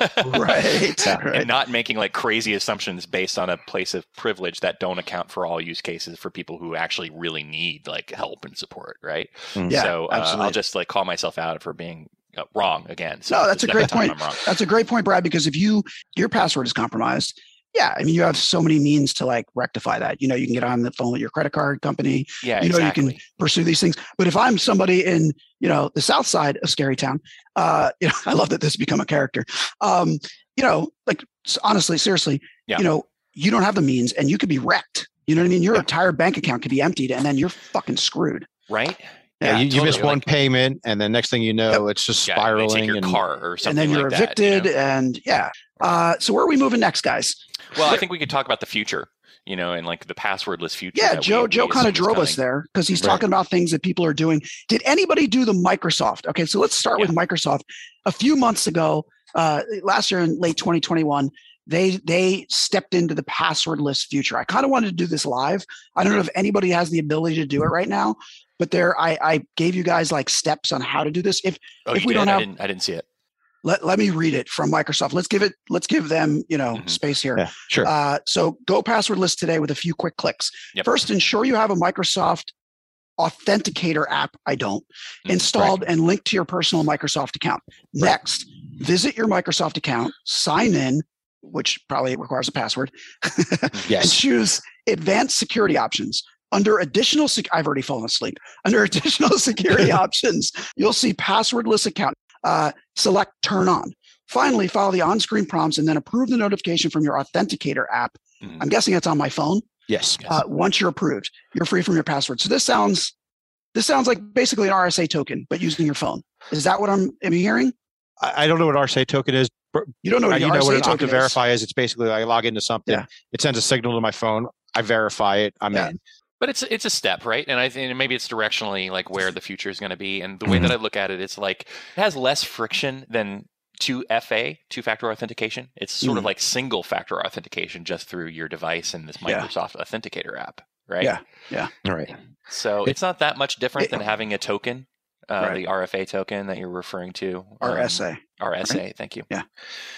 Right. Yeah. Right. and not making like crazy assumptions based on a place of privilege that don't account for all use cases for people who actually really need like help and support, right? Mm. Yeah, so uh, absolutely. I'll just like call myself out for being uh, wrong again. So No, that's a the great next time point. I'm wrong. That's a great point, Brad, because if you your password is compromised, yeah, I mean, you have so many means to like rectify that. You know, you can get on the phone with your credit card company, Yeah, you know, you can- exactly. pursue these things. But if I'm somebody in, you know, the south side of Scary Town, uh, you know, I love that this has become a character. Um, you know, like s- honestly, seriously, Yeah. you know, you don't have the means and you could be wrecked. You know what I mean? Your Yeah. entire bank account could be emptied and then you're fucking screwed. Right? Yeah, you, you totally. miss one Like, payment, and then next thing you know, it's just yeah, they spiraling. take your and car or something And then you're like that, you evicted know? and yeah. Uh, so where are we moving next, guys? Well, I think we could talk about the future, you know, and like the passwordless future. Yeah, that Joe. we, Joe we kind of assume is drove us coming. there because he's Right. talking about things that people are doing. Did anybody do the Microsoft? Okay, so let's start with Microsoft. A few months ago, uh, last year in late twenty twenty-one, they they stepped into the passwordless future. I kind of wanted to do this live. I don't know if anybody has the ability to do it right now, but there, I, I gave you guys like steps on how to do this. If Oh, if you we did? don't I have- didn't. I didn't see it. let, let me read it from Microsoft. Let's give it. Let's give them you know Mhm. space here. Yeah, sure. Uh, so go passwordless today with a few quick clicks. Yep. First, ensure you have a Microsoft Authenticator app. I don't Mhm, installed and linked to your personal Microsoft account. Next, visit your Microsoft account, sign in, which probably requires a password, and Yes. choose advanced security options. Under additional, sec- I've already fallen asleep. Under additional security options, you'll see passwordless account. Uh, select turn on. Finally, follow the on-screen prompts and then approve the notification from your Authenticator app. Mhm. I'm guessing it's on my phone. Yes. Yes. Uh, once you're approved, you're free from your password. So this sounds, this sounds like basically an R S A token, but using your phone. Is that what I'm, am you hearing? I, I don't know what R S A token is. but You don't know what you the know what R S A an token Okta is. Verify is. It's basically I log into something. Yeah. It sends a signal to my phone. I verify it. I'm Yeah. in. But it's it's a step, right? And I think maybe it's directionally like where the future is going to be. And the way Mhm. that I look at it, it's like it has less friction than two F A, two-factor authentication. It's sort of Mhm. like single-factor authentication just through your device and this Yeah. Microsoft Authenticator app, right? Yeah. All right. So It- it's not that much different it- than having a token, uh, Right. the R F A token that you're referring to. R um, S A. R S A, thank you. Yeah.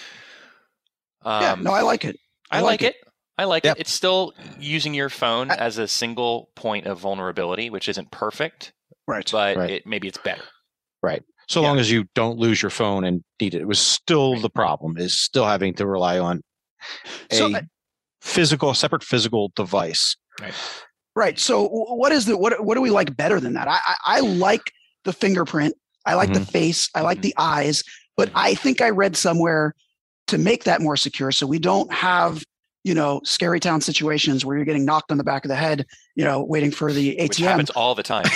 Um, yeah. No, I like it. I, like it. I like Yep. it. It's still using your phone I- as a single point of vulnerability, which isn't perfect, Right. but Right. it maybe it's better. So Yeah. long as you don't lose your phone and need it. It was still the problem is still having to rely on a So, uh, physical, separate physical device. Right. So w- what is the, what, what do we like better than that? I, I, I like the fingerprint. I like the face. I like Mhm. the eyes, but I think I read somewhere to make that more secure. So we don't have, you know, scary town situations where you're getting knocked on the back of the head, you know, waiting for the A Which T M happens all the time.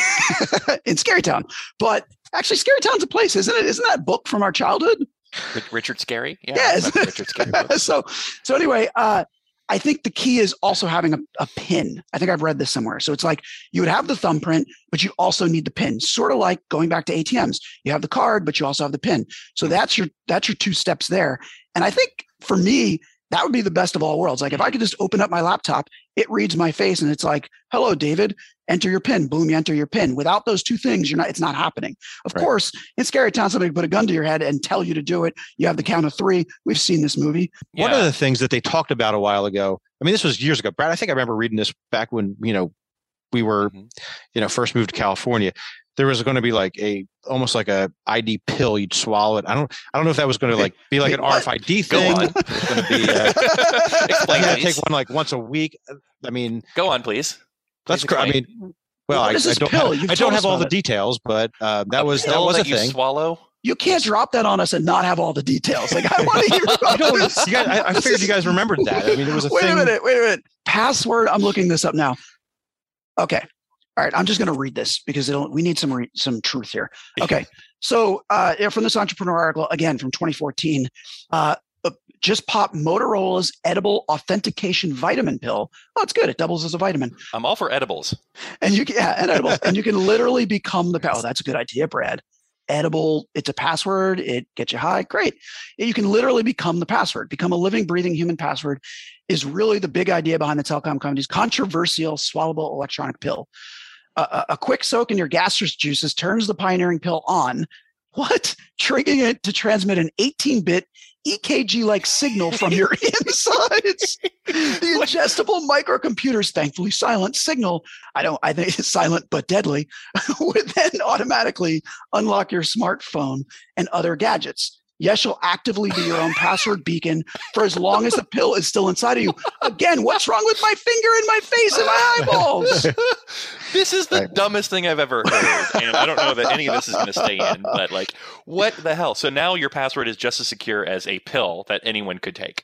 in Scary Town. But actually, Scary Town's a place, isn't it? Isn't that a book from our childhood? Richard Scary? Yeah. Yeah, I isn't remember it? Richard Scary books. so, so anyway, uh, I think the key is also having a, a pin. I think I've read this somewhere. So it's like you would have the thumbprint, but you also need the pin. Sort of like going back to A T Ms. You have the card, but you also have the pin. So that's your that's your two steps there. And I think for me, that would be the best of all worlds. Like if I could just open up my laptop, it reads my face and it's like, hello, David, enter your pin. Boom, you enter your pin. Without those two things, you're not, it's not happening. Of Right. course, in Scary Town, somebody put a gun to your head and tell you to do it. You have the count of three. We've seen this movie. One Yeah. of the things that they talked about a while ago, I mean, this was years ago, Brad, I think I remember reading this back when, you know, we were, Mhm. you know, first moved to California. There was going to be like a, almost like a I D pill. You'd swallow it. I don't, I don't know if that was going to like be like an Wait, what? R F I D Go thing. on. It was going to be, uh, Explain, you had to please. take one like once a week. I mean, Go on, please. that's Please cr- I explain. mean, well, What I, is I this don't, pill? have, You've I told don't us have all about the it. details, but uh, that A was, that pill was a you thing. swallow. You can't drop that on us and not have all the details. Like I want to hear I about don't, this. you guys, I, I This figured is- you guys remembered that. I mean, it was a wait thing. a minute. Wait a minute. Password. I'm looking this up now. Okay. All right. I'm just going to read this because it'll, we need some re, some truth here. Okay. So uh, yeah, from this Entrepreneur article, again, from twenty fourteen, uh, uh, just pop Motorola's edible authentication vitamin pill. Oh, it's good. It doubles as a vitamin. I'm all for edibles. And you can, yeah, and edibles. And you can literally become the, oh, that's a good idea, Brad. Edible, it's a password. It gets you high. Great. You can literally become the password, become a living, breathing human password is really the big idea behind the telecom company's controversial swallowable electronic pill. Uh, a, a quick soak in your gastric juices turns the pioneering pill on. What? Triggering it to transmit an eighteen-bit E K G-like signal from your insides. The ingestible microcomputer's thankfully silent signal, I don't, I think it's silent but deadly, would then automatically unlock your smartphone and other gadgets. Yes, you'll actively be your own password beacon for as long as the pill is still inside of you. Again, what's wrong with my finger and my face and my eyeballs? This is the Right. dumbest thing I've ever heard. And I don't know that any of this is going to stay in, but like, what the hell? So now your password is just as secure as a pill that anyone could take.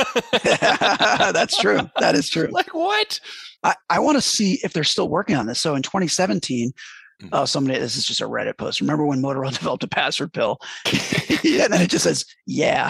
That's true. That is true. Like, what? I, I want to see if they're still working on this. So in twenty seventeen, Mhm. uh, somebody, this is just a Reddit post. Remember when Motorola developed a password pill? Yeah, and then it just says, yeah.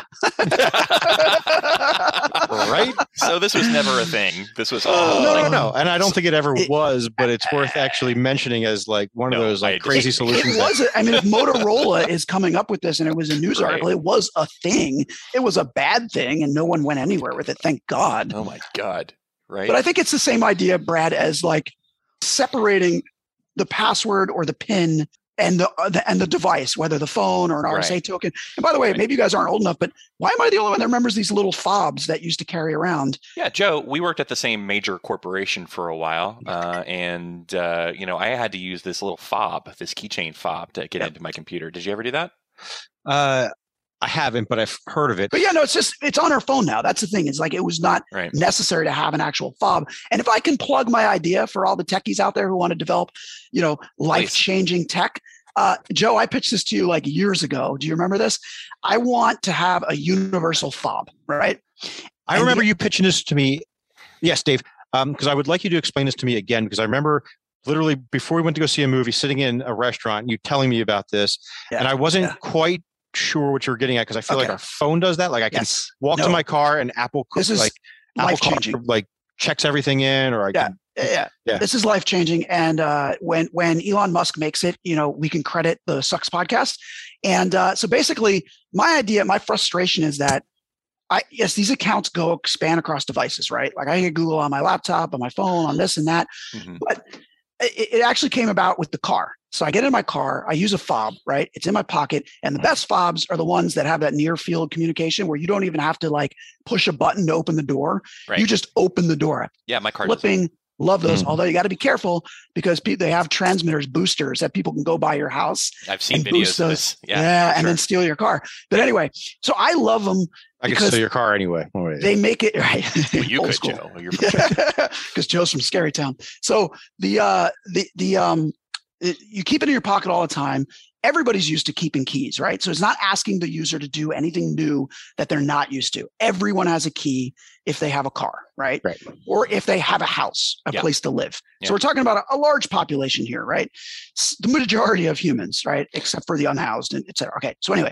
Right? So this was never a thing. This was all Oh, No, no, like, no. And I don't think it ever It- was, but it's worth actually mentioning as like one of No, those I like crazy disagree. solutions. It that- was, a- I mean, if Motorola is coming up with this and it was a news Right. article, it was a thing. It was a bad thing and no one went anywhere with it. Thank God. oh my God. Right? But I think it's the same idea, Brad, as like separating the password or the PIN and the, uh, the and the device, whether the phone or an R S A Right. token. And by the way, Right. maybe you guys aren't old enough, but why am I the only one that remembers these little fobs that used to carry around? Yeah, Joe, we worked at the same major corporation for a while. Uh, and, uh, you know, I had to use this little fob, this keychain fob to get Yep. into my computer. Did you ever do that? Uh, I haven't, but I've heard of it. But yeah, no, it's just it's on our phone now. That's the thing. It's like it was not Right. necessary to have an actual fob. And if I can plug my idea for all the techies out there who want to develop, you know, life-changing tech. Uh, Joe, I pitched this to you like years ago. Do you remember this? I want to have a universal fob, right? I And remember the- you pitching this to me. Yes, Dave. Um, because I would like you to explain this to me again, because I remember literally before we went to go see a movie, sitting in a restaurant, you telling me about this, Yeah, and I wasn't yeah. quite sure what you were getting at because I feel like Okay. our phone does that. Like I can Yes. walk No. to my car and Apple This is like Apple life-changing. Car, like checks everything in, or I Yeah. can Yeah, Yeah. this is life changing. And uh, when when Elon Musk makes it, you know, we can credit the Sucks podcast. And uh, so basically, my idea, my frustration is that I yes, these accounts go span across devices, right? Like I get Google on my laptop, on my phone, on this and that. Mhm. But it, it actually came about with the car. So I get in my car, I use a fob, right? It's in my pocket. And the best fobs are the ones that have that near field communication where you don't even have to like push a button to open the door. Right. You just open the door. Yeah, my card does that. Flipping, love those. Mhm. Although you got to be careful because pe- they have transmitters, boosters that people can go by your house. I've seen and videos boost of those. this. Yeah, Yeah, and sure. then steal your car. But anyway, so I love them. I can Because steal your car anyway. Oh, wait. They make it right. Well, you Old could, school. Joe. You're from Because Joe's from Scary Town. So the uh the the um it- you keep it in your pocket all the time, everybody's used to keeping keys, right? So it's not asking the user to do anything new that they're not used to. Everyone has a key if they have a car, right? Right. Or if they have a house, a Yeah. place to live. Yeah. So we're talking about a, a large population here, right? S- The majority of humans, right? Except for the unhoused and et cetera. Okay. So anyway,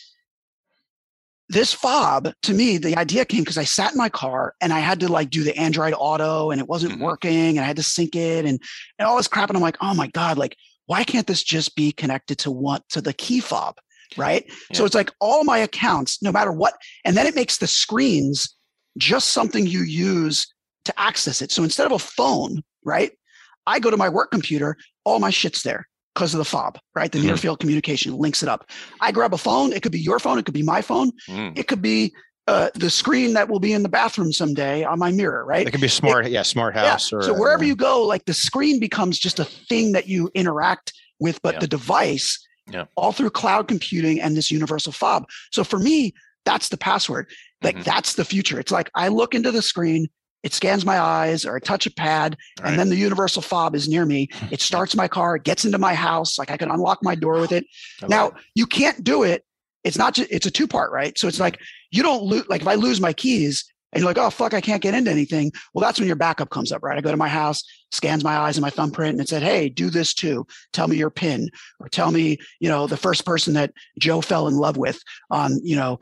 this fob, to me, the idea came because I sat in my car and I had to like do the Android Auto and it wasn't Mhm. working and I had to sync it and, and all this crap. And I'm like, oh my God, like, why can't this just be connected to what to the key fob? Right. So Yeah. it's like all my accounts, no matter what, and then it makes the screens just something you use to access it. So instead of a phone, right, I go to my work computer, all my shit's there because of the fob, right? The Mhm. near field communication links it up. I grab a phone. It could be your phone. It could be my phone. Mm. It could be uh, the screen that will be in the bathroom someday on my mirror, right? It can be smart, yeah, smart house. Yeah. Or So wherever yeah. you go, like the screen becomes just a thing that you interact with, but Yeah. the device, Yeah. all through cloud computing and this universal fob. So for me, that's the password. Like Mhm. that's the future. It's like I look into the screen, it scans my eyes, or I touch a pad, Right. and then the universal fob is near me. It starts my car, it gets into my house. Like I can unlock my door with it. I love Now it. you can't do it. It's not just, it's a two part, right? So it's like you don't lose, like if I lose my keys and you're like, oh, fuck, I can't get into anything. Well, that's when your backup comes up, right? I go to my house, scans my eyes and my thumbprint, and it said, hey, do this too. Tell me your PIN, or tell me, you know, the first person that Joe fell in love with on, you know,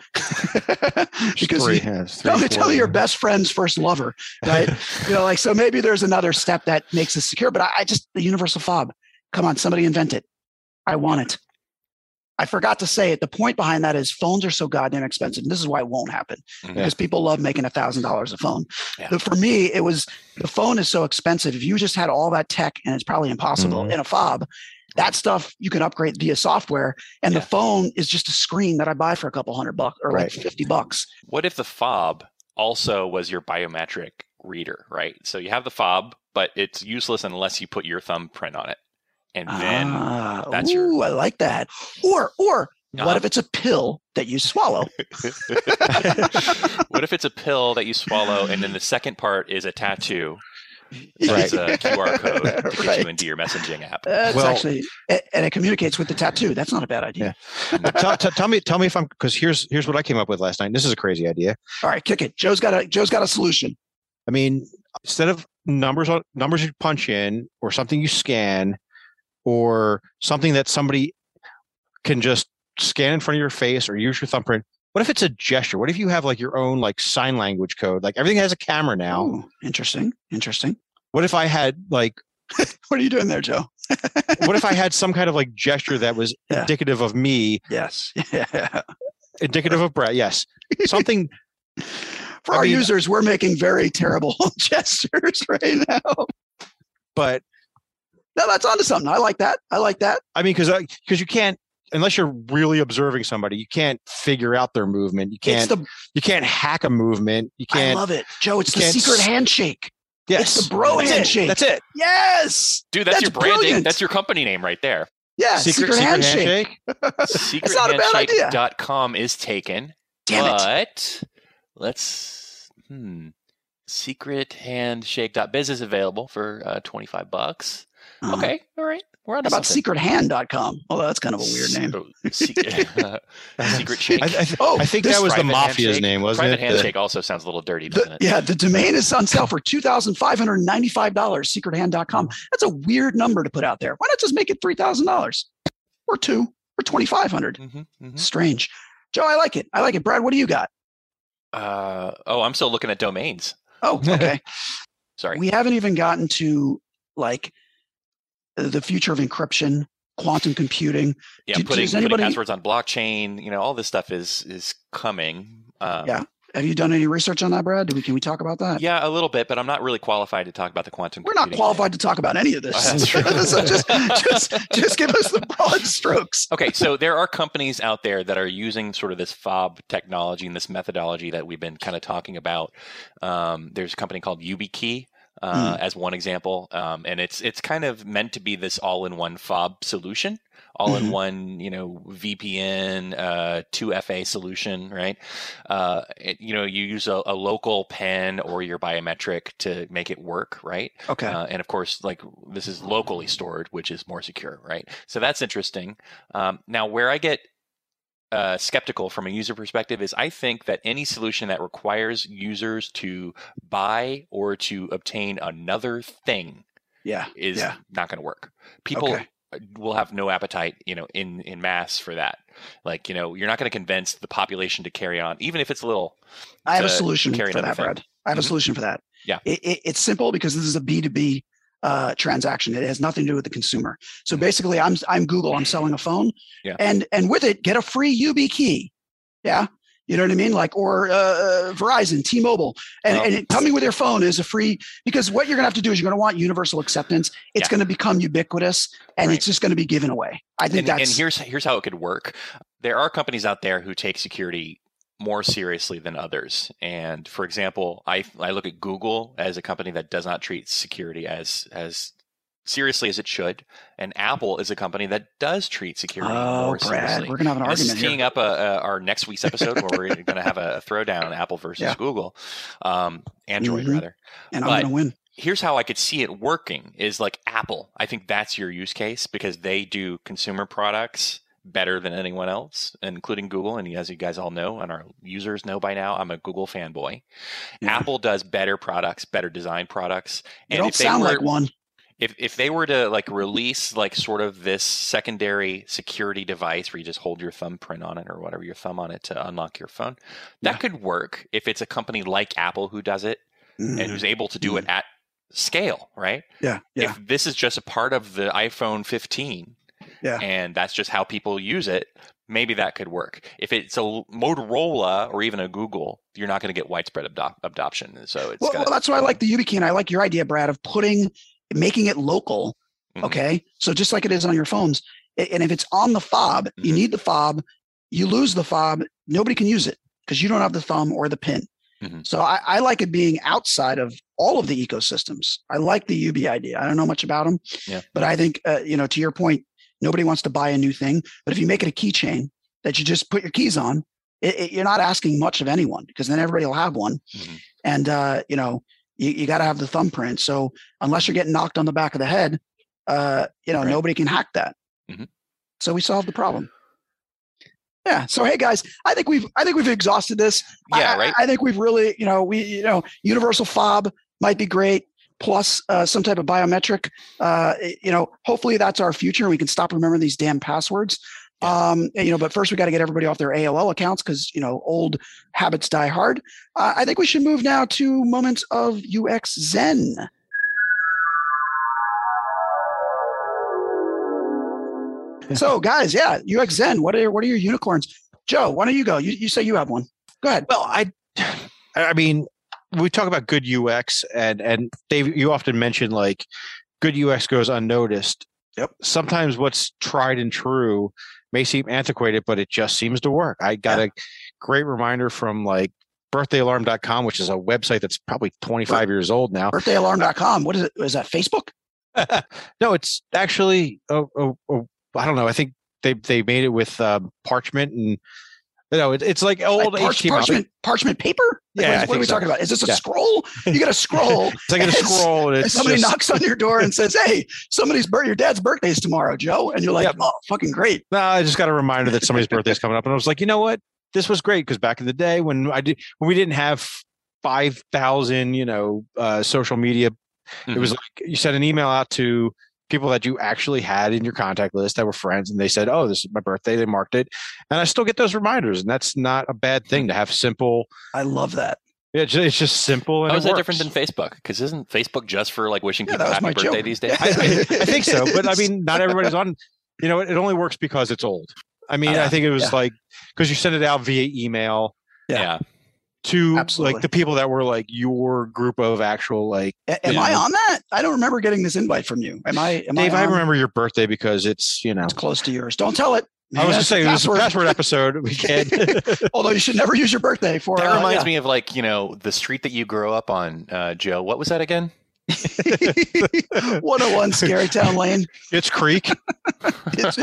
because Three, you- yeah, it's tell three, me, tell me your four. best friend's first lover, right? You know, like, so maybe there's another step that makes it secure, but I, I just, the universal fob, come on, somebody invent it. I want it. I forgot to say it. The point behind that is phones are so goddamn expensive. And this is why it won't happen Mhm. because people love making a thousand dollars a phone. Yeah. But for me, it was the phone is so expensive. If you just had all that tech, and it's probably impossible Mhm. in a fob, that stuff you can upgrade via software. And Yeah. the phone is just a screen that I buy for a couple hundred bucks or like Right. fifty bucks. What if the fob also was your biometric reader, right? So you have the fob, but it's useless unless you put your thumbprint on it. And then ah, that's ooh, your- I like that. Or, or Uh-huh. what if it's a pill that you swallow? what if it's a pill that you swallow and then the second part is a tattoo? Right. It's a Q R code to get Right. you into your messaging app. That's Well- actually, a- and it communicates with the tattoo. That's not a bad idea. tell, tell, tell me, tell me if I'm because here's here's what I came up with last night. This is a crazy idea. All right, kick it. Joe's got a Joe's got a solution. I mean, instead of numbers on numbers you punch in, or something you scan, or something that somebody can just scan in front of your face or use your thumbprint. What if it's a gesture? What if you have like your own like sign language code? Like everything has a camera now. Ooh, interesting. Interesting. What if I had like What are you doing there, Joe? what if I had some kind of like gesture that was Yeah. indicative of me, Yes. Yeah. indicative of Brett? Yes. Something For I our mean- users, we're making very terrible gestures right now. but No, that's onto something. I like that. I like that. I mean, because because you can't, unless you're really observing somebody, you can't figure out their movement. You It's can't the you can't hack a movement. You I can't. love it. Joe, it's the can't secret s- handshake. Yes, It's the bro That's it. handshake. That's it. Yes. Dude, that's, That's your branding. brilliant. That's your company name right there. Yeah. Secret, Secret, secret handshake. handshake. secret not a bad idea. handshake dot com is taken. Damn it. But let's hmm. secret handshake dot biz is available for uh, twenty-five bucks. Uh, Okay, all right. We're on How to about something. secret hand dot com? Although that's kind of a weird name. So, secret, secret shake. I, I, th- Oh, I think this that was the Private mafia's handshake. name, wasn't Private it? The- handshake also sounds a little dirty, doesn't The, it? yeah, the domain is on sale for two thousand five hundred ninety-five dollars, secret hand dot com. That's a weird number to put out there. Why not just make it three thousand dollars or two or twenty-five hundred? Mm-hmm, mm-hmm. Strange. Joe, I like it. I like it. Brad, what do you got? Uh, oh, I'm still looking at domains. Oh, okay. Sorry. We haven't even gotten to like the future of encryption, quantum computing. yeah, do- putting, does putting anybody- passwords on blockchain. You know, all this stuff is is coming. Um, Yeah. Have you done any research on that, Brad? Do we, can we talk about that? Yeah, a little bit, but I'm not really qualified to talk about the quantum. We're not computing qualified to talk about any of this. Oh, that's true. so just, just, just give us the broad strokes. Okay, so there are companies out there that are using sort of this fob technology and this methodology that we've been kind of talking about. Um, there's a company called YubiKey. uh, Mm. as one example, um, and it's it's kind of meant to be this all-in-one fob solution, all-in-one, you know, V P N, uh, two F A solution, right? Uh, it, you know, you use a, a local pen or your biometric to make it work, right? Okay. Uh, and of course, like this is locally stored, which is more secure, right? So that's interesting. Um, now, where I get uh, skeptical from a user perspective is I think that any solution that requires users to buy or to obtain another thing Yeah. is Yeah. not going to work. People Okay. will have no appetite, you know, in in mass for that. Like, you know, you're not going to convince the population to carry on, even if it's a little. I have a to solution for carry that, another thing. Brad. I have Mhm. a solution for that. Yeah. It, it, it's simple because this is a B two B uh, transaction. It has nothing to do with the consumer. So basically, I'm I'm Google. I'm selling a phone, Yeah. and and with it, get a free U B key. Yeah. You know what I mean? Like, or uh, Verizon, T-Mobile, and, Well- and it, coming with your phone is a free, because what you're going to have to do is you're going to want universal acceptance. It's Yeah. going to become ubiquitous, and Right. it's just going to be given away. I think And, that's and here's here's how it could work. There are companies out there who take security more seriously than others. And for example, I I look at Google as a company that does not treat security as as seriously as it should, and Apple is a company that does treat security oh, more Brad, seriously. we're going to have an And this is argument teeing here. up a, a, our next week's episode where we're going to have a throwdown Apple versus Yeah. Google, um, Android Mhm. rather. And I'm but- going to win. Here's how I could see it working is like Apple. I think that's your use case because they do consumer products better than anyone else, including Google. And as you guys all know, and our users know by now, I'm a Google fanboy. Yeah. Apple does better products, better design products. You And don't if they sound were, like one. if if they were to like release like sort of this secondary security device where you just hold your thumbprint on it or whatever your thumb on it to unlock your phone, that Yeah. could work if it's a company like Apple who does it Mm. and who's able to do it at scale, right? Yeah. Yeah. If this is just a part of the iPhone fifteen Yeah. and that's just how people use it, maybe that could work. If it's a Motorola or even a Google, you're not going to get widespread adop- adoption. So it's Well, got well, that's why I like the YubiKey, and I like your idea, Brad, of putting, making it local. Mhm. Okay, so just like it is on your phones, a- and if it's on the fob, you Mhm. need the fob. You lose the fob, nobody can use it because you don't have the thumb or the pin. Mhm. So I, I like it being outside of all of the ecosystems. I like the U B idea. I don't know much about them, Yeah. but I think uh, you know, to your point, nobody wants to buy a new thing. But if you make it a keychain that you just put your keys on, it, it, you're not asking much of anyone because then everybody will have one. Mhm. And uh, you know, you, you got to have the thumbprint. So unless you're getting knocked on the back of the head, uh, you know, Right. nobody can hack that. Mhm. So we solved the problem. Yeah. So hey guys, I think we've I think we've exhausted this. Yeah, I, right? I think we've really, you know, we you know, universal fob might be great. Plus uh, some type of biometric. Uh, you know, hopefully that's our future. We can stop remembering these damn passwords. Um, you know, but first we got to get everybody off their A O L accounts because you know old habits die hard. Uh, I think we should move now to moments of U X Zen. So, guys, yeah, U X Zen. What are what are your unicorns? Joe, why don't you go? You you say you have one. Go ahead. Well, I, I mean, we talk about good U X, and and Dave, you often mention like good U X goes unnoticed. Yep. Sometimes what's tried and true may seem antiquated, but it just seems to work. I got Yeah. a great reminder from like birthday alarm dot com, which is a website that's probably twenty-five years old now. birthday alarm dot com. What is it? Is that Facebook? No, it's actually, oh, oh, oh, I don't know. I think they they made it with um, parchment and you know, it, it's like old Like parch- H T M L. parchment, parchment paper? Like, Yeah, what, I is- what are think we so. talking about? Is this a Yeah. scroll? You got a scroll. It's like a and scroll, and and it's somebody just, knocks on your door and says, "Hey, somebody's bir- your dad's birthday is tomorrow, Joe," and you're like, Yep. "Oh, fucking great!" No, I just got a reminder that somebody's birthday is coming up, and I was like, you know what? This was great because back in the day when I did, when we didn't have five thousand, you know, uh, social media, it was like you sent an email out to people that you actually had in your contact list that were friends, and they said, "Oh, this is my birthday." They marked it, and I still get those reminders, and that's not a bad thing to have simple. I love that. It's just, it's just simple. And How it is that works. different than Facebook? Because isn't Facebook just for like wishing Yeah, people that was happy my birthday joke. these days? I, I, I think so, but I mean, not everybody's on. You know, it, it only works because it's old. I mean, Yeah, I think it was yeah. like because you send it out via email Yeah. yeah. to Absolutely. like the people that were like your group of actual like. A- am Yeah. I on that? I don't remember getting this invite from you. Am I? Am Dave, I, I on? remember your birthday because it's you know. It's close to yours. Don't tell it. I was Yeah, just saying it was a password. password episode. We can. Although you should never use your birthday for. That uh, reminds yeah. me of like, you know, the street that you grew up on, uh, Joe. What was that again? one oh one Scary Town Lane. It's Creek. It's,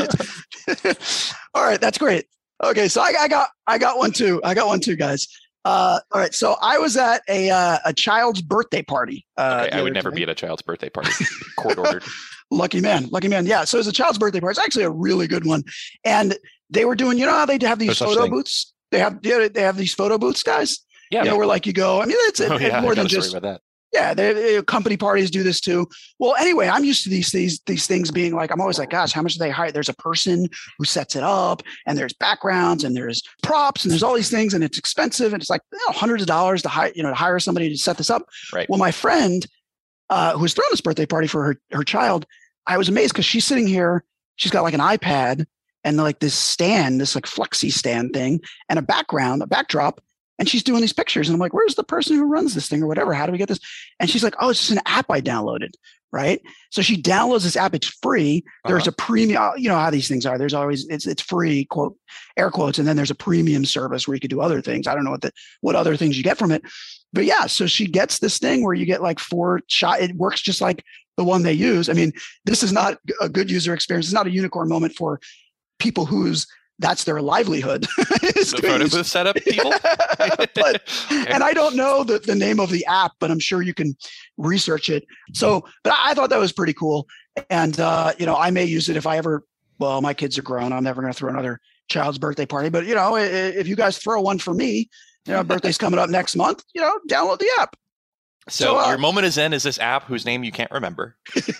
it's, all right, that's great. Okay, so I, I got I got one too. I got one too, guys. Uh, all right, so I was at a uh, a child's birthday party. Uh, Okay, I would never day. be at a child's birthday party. Court ordered. Lucky man, lucky man. Yeah, so it was a child's birthday party. It's actually a really good one, and they were doing. You know how they have these No such photo thing. booths? They have yeah, they have these photo booths, guys. Yeah. You know, where like you go. I mean, it's, oh, it's yeah, more I got than a story just about that. yeah. They, they- company parties do this too. Well, anyway, I'm used to these these these things being like I'm always like, gosh, how much do they hire? There's a person who sets it up, and there's backgrounds, and there's props, and there's all these things, and it's expensive, and it's like you know, hundreds of dollars to hire you know to hire somebody to set this up. Right. Well, my friend uh, who was throwing this birthday party for her her child, I was amazed because she's sitting here. She's got like an iPad and like this stand, this like flexi stand thing, and a background, a backdrop. And she's doing these pictures. And I'm like, where's the person who runs this thing or whatever? How do we get this? And she's like, oh, it's just an app I downloaded. Right. So she downloads this app. It's free. There's Uh-huh. a premium, you know how these things are. There's always, it's it's free, quote, air quotes. And then there's a premium service where you could do other things. I don't know what the, what other things you get from it. But yeah, so she gets this thing where you get like four shot. It works just like the one they use. I mean, this is not a good user experience. It's not a unicorn moment for people whose that's their livelihood. is The doing photo these- booth setup people? but, and I don't know the, the name of the app, but I'm sure you can research it. So, but I thought that was pretty cool. And, uh, you know, I may use it if I ever, well, my kids are grown. I'm never going to throw another child's birthday party. But, you know, i- if you guys throw one for me, you know, birthday's coming up next month, you know, download the app. So, So, uh, your moment is in is this app whose name you can't remember,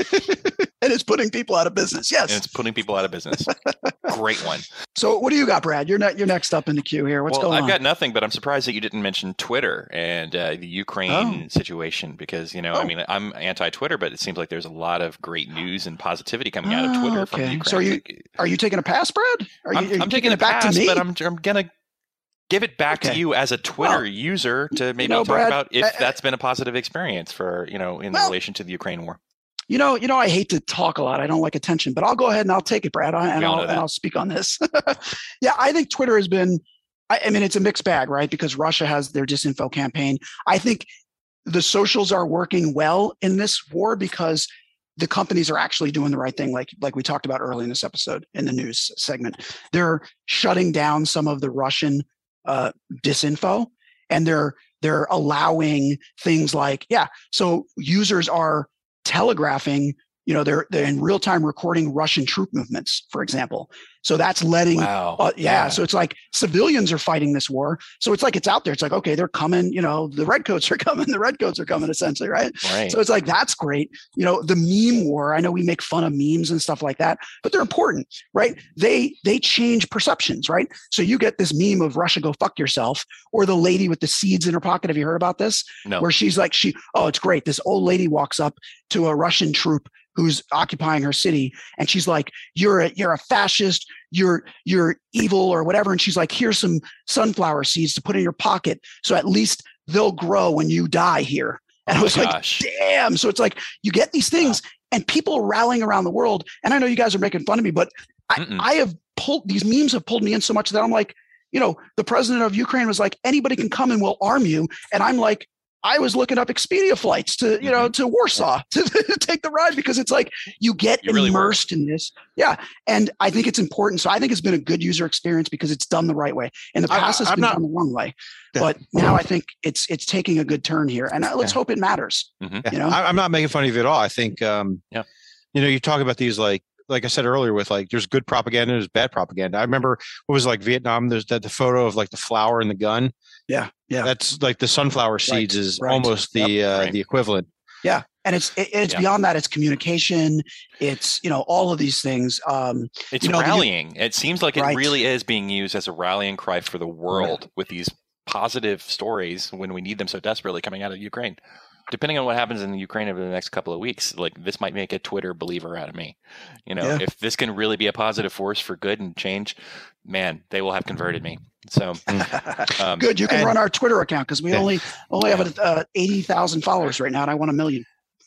And it's putting people out of business. and Yes. it's putting people out of business. Great one. So what do you got, Brad? You're not, you're next up in the queue here. What's well, going I've on? got nothing, but I'm surprised that you didn't mention Twitter and uh, the Ukraine situation because, you know, I Oh. mean, I'm anti-Twitter, but it seems like there's a lot of great news and positivity coming out of Oh, Twitter from okay. Ukraine. So are you- Are you taking a pass, Brad? Are I'm, you, are you I'm taking it it back pass, to me? but I'm I'm gonna give it back Okay. to you as a Twitter Well, user to maybe know, talk Brad, about if uh, that's been a positive experience for you know in well, relation to the Ukraine war. You know, you know, I hate to talk a lot. I don't like attention, but I'll go ahead and I'll take it, Brad, and We all I'll know and that. I'll speak on this. Yeah, I think Twitter has been. I, I mean, it's a mixed bag, right? Because Russia has their disinfo campaign. I think the socials are working well in this war because the companies are actually doing the right thing, like like we talked about early in this episode in the news segment. They're shutting down some of the Russian uh, disinfo, and they're they're allowing things like yeah. So users are telegraphing, you know, they're they're in real time recording Russian troop movements, for example. So that's letting, Wow. uh, yeah, So it's like civilians are fighting this war. So it's like it's out there. It's like okay, they're coming. You know, the redcoats are coming. The redcoats are coming, essentially, right? Right. So it's like that's great. You know, the meme war. I know we make fun of memes and stuff like that, but they're important, right? They they change perceptions, right? So you get this meme of Russia, go fuck yourself, or the lady with the seeds in her pocket. Have you heard about this? No. Where she's like, she, oh, it's great. This old lady walks up to a Russian troop who's occupying her city, and she's like, "You're a you're a fascist. You're you're evil or whatever." And she's like, "Here's some sunflower seeds to put in your pocket, so at least they'll grow when you die here." And Oh I was my like, gosh. "Damn!" So it's like you get these things, and people are rallying around the world. And I know you guys are making fun of me, but I, Mm-mm. I have pulled these memes have pulled me in so much that I'm like, you know, the president of Ukraine was like, anybody can come and we'll arm you, and I'm like. I was looking up Expedia flights to, you know, to Warsaw to, to take the ride because it's like you get You really were. immersed in this. Yeah. And I think it's important. So I think it's been a good user experience because it's done the right way. In the I- past, it's I'm been not- done the wrong way. Yeah. But now I think it's it's taking a good turn here. And uh, let's Yeah. hope it matters. Yeah. You know? I, I'm not making fun of you at all. I think, um, Yeah. you know, you talk about these like, like I said earlier, with like, there's good propaganda, there's bad propaganda. I remember what was it, like Vietnam. There's that the photo of like the flower and the gun. Yeah. Yeah. That's like the sunflower seeds is right. almost the uh, Right. the equivalent. Yeah. And it's it, it's Yeah. beyond that. It's communication. It's, you know, all of these things. Um, It's you know, the- rallying. It seems like it Right. really is being used as a rallying cry for the world with these positive stories when we need them so desperately coming out of Ukraine. Depending on what happens in Ukraine over the next couple of weeks, like this might make a Twitter believer out of me. You know, Yeah. if this can really be a positive force for good and change, man, they will have converted me. So um, good. You can and- run our Twitter account because we Yeah. only only have uh, eighty thousand followers right now, and I want a million.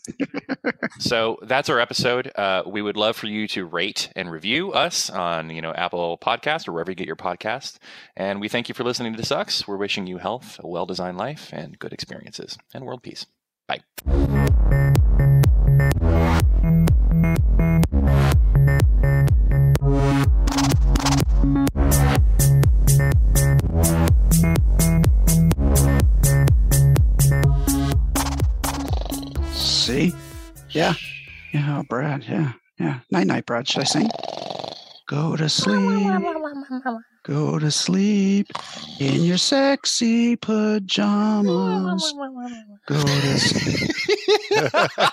So that's our episode. Uh, we would love for you to rate and review us on, you know, Apple Podcast or wherever you get your podcast. And we thank you for listening to Sucks. We're wishing you health, a well-designed life, and good experiences, and world peace. Bye. Yeah. Yeah, Brad. Yeah. Yeah. Night night, Brad. Should I sing? Go to sleep. Go to sleep in your sexy pajamas. Go to sleep.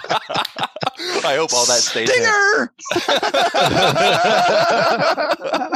I hope all that stays in. Stinger!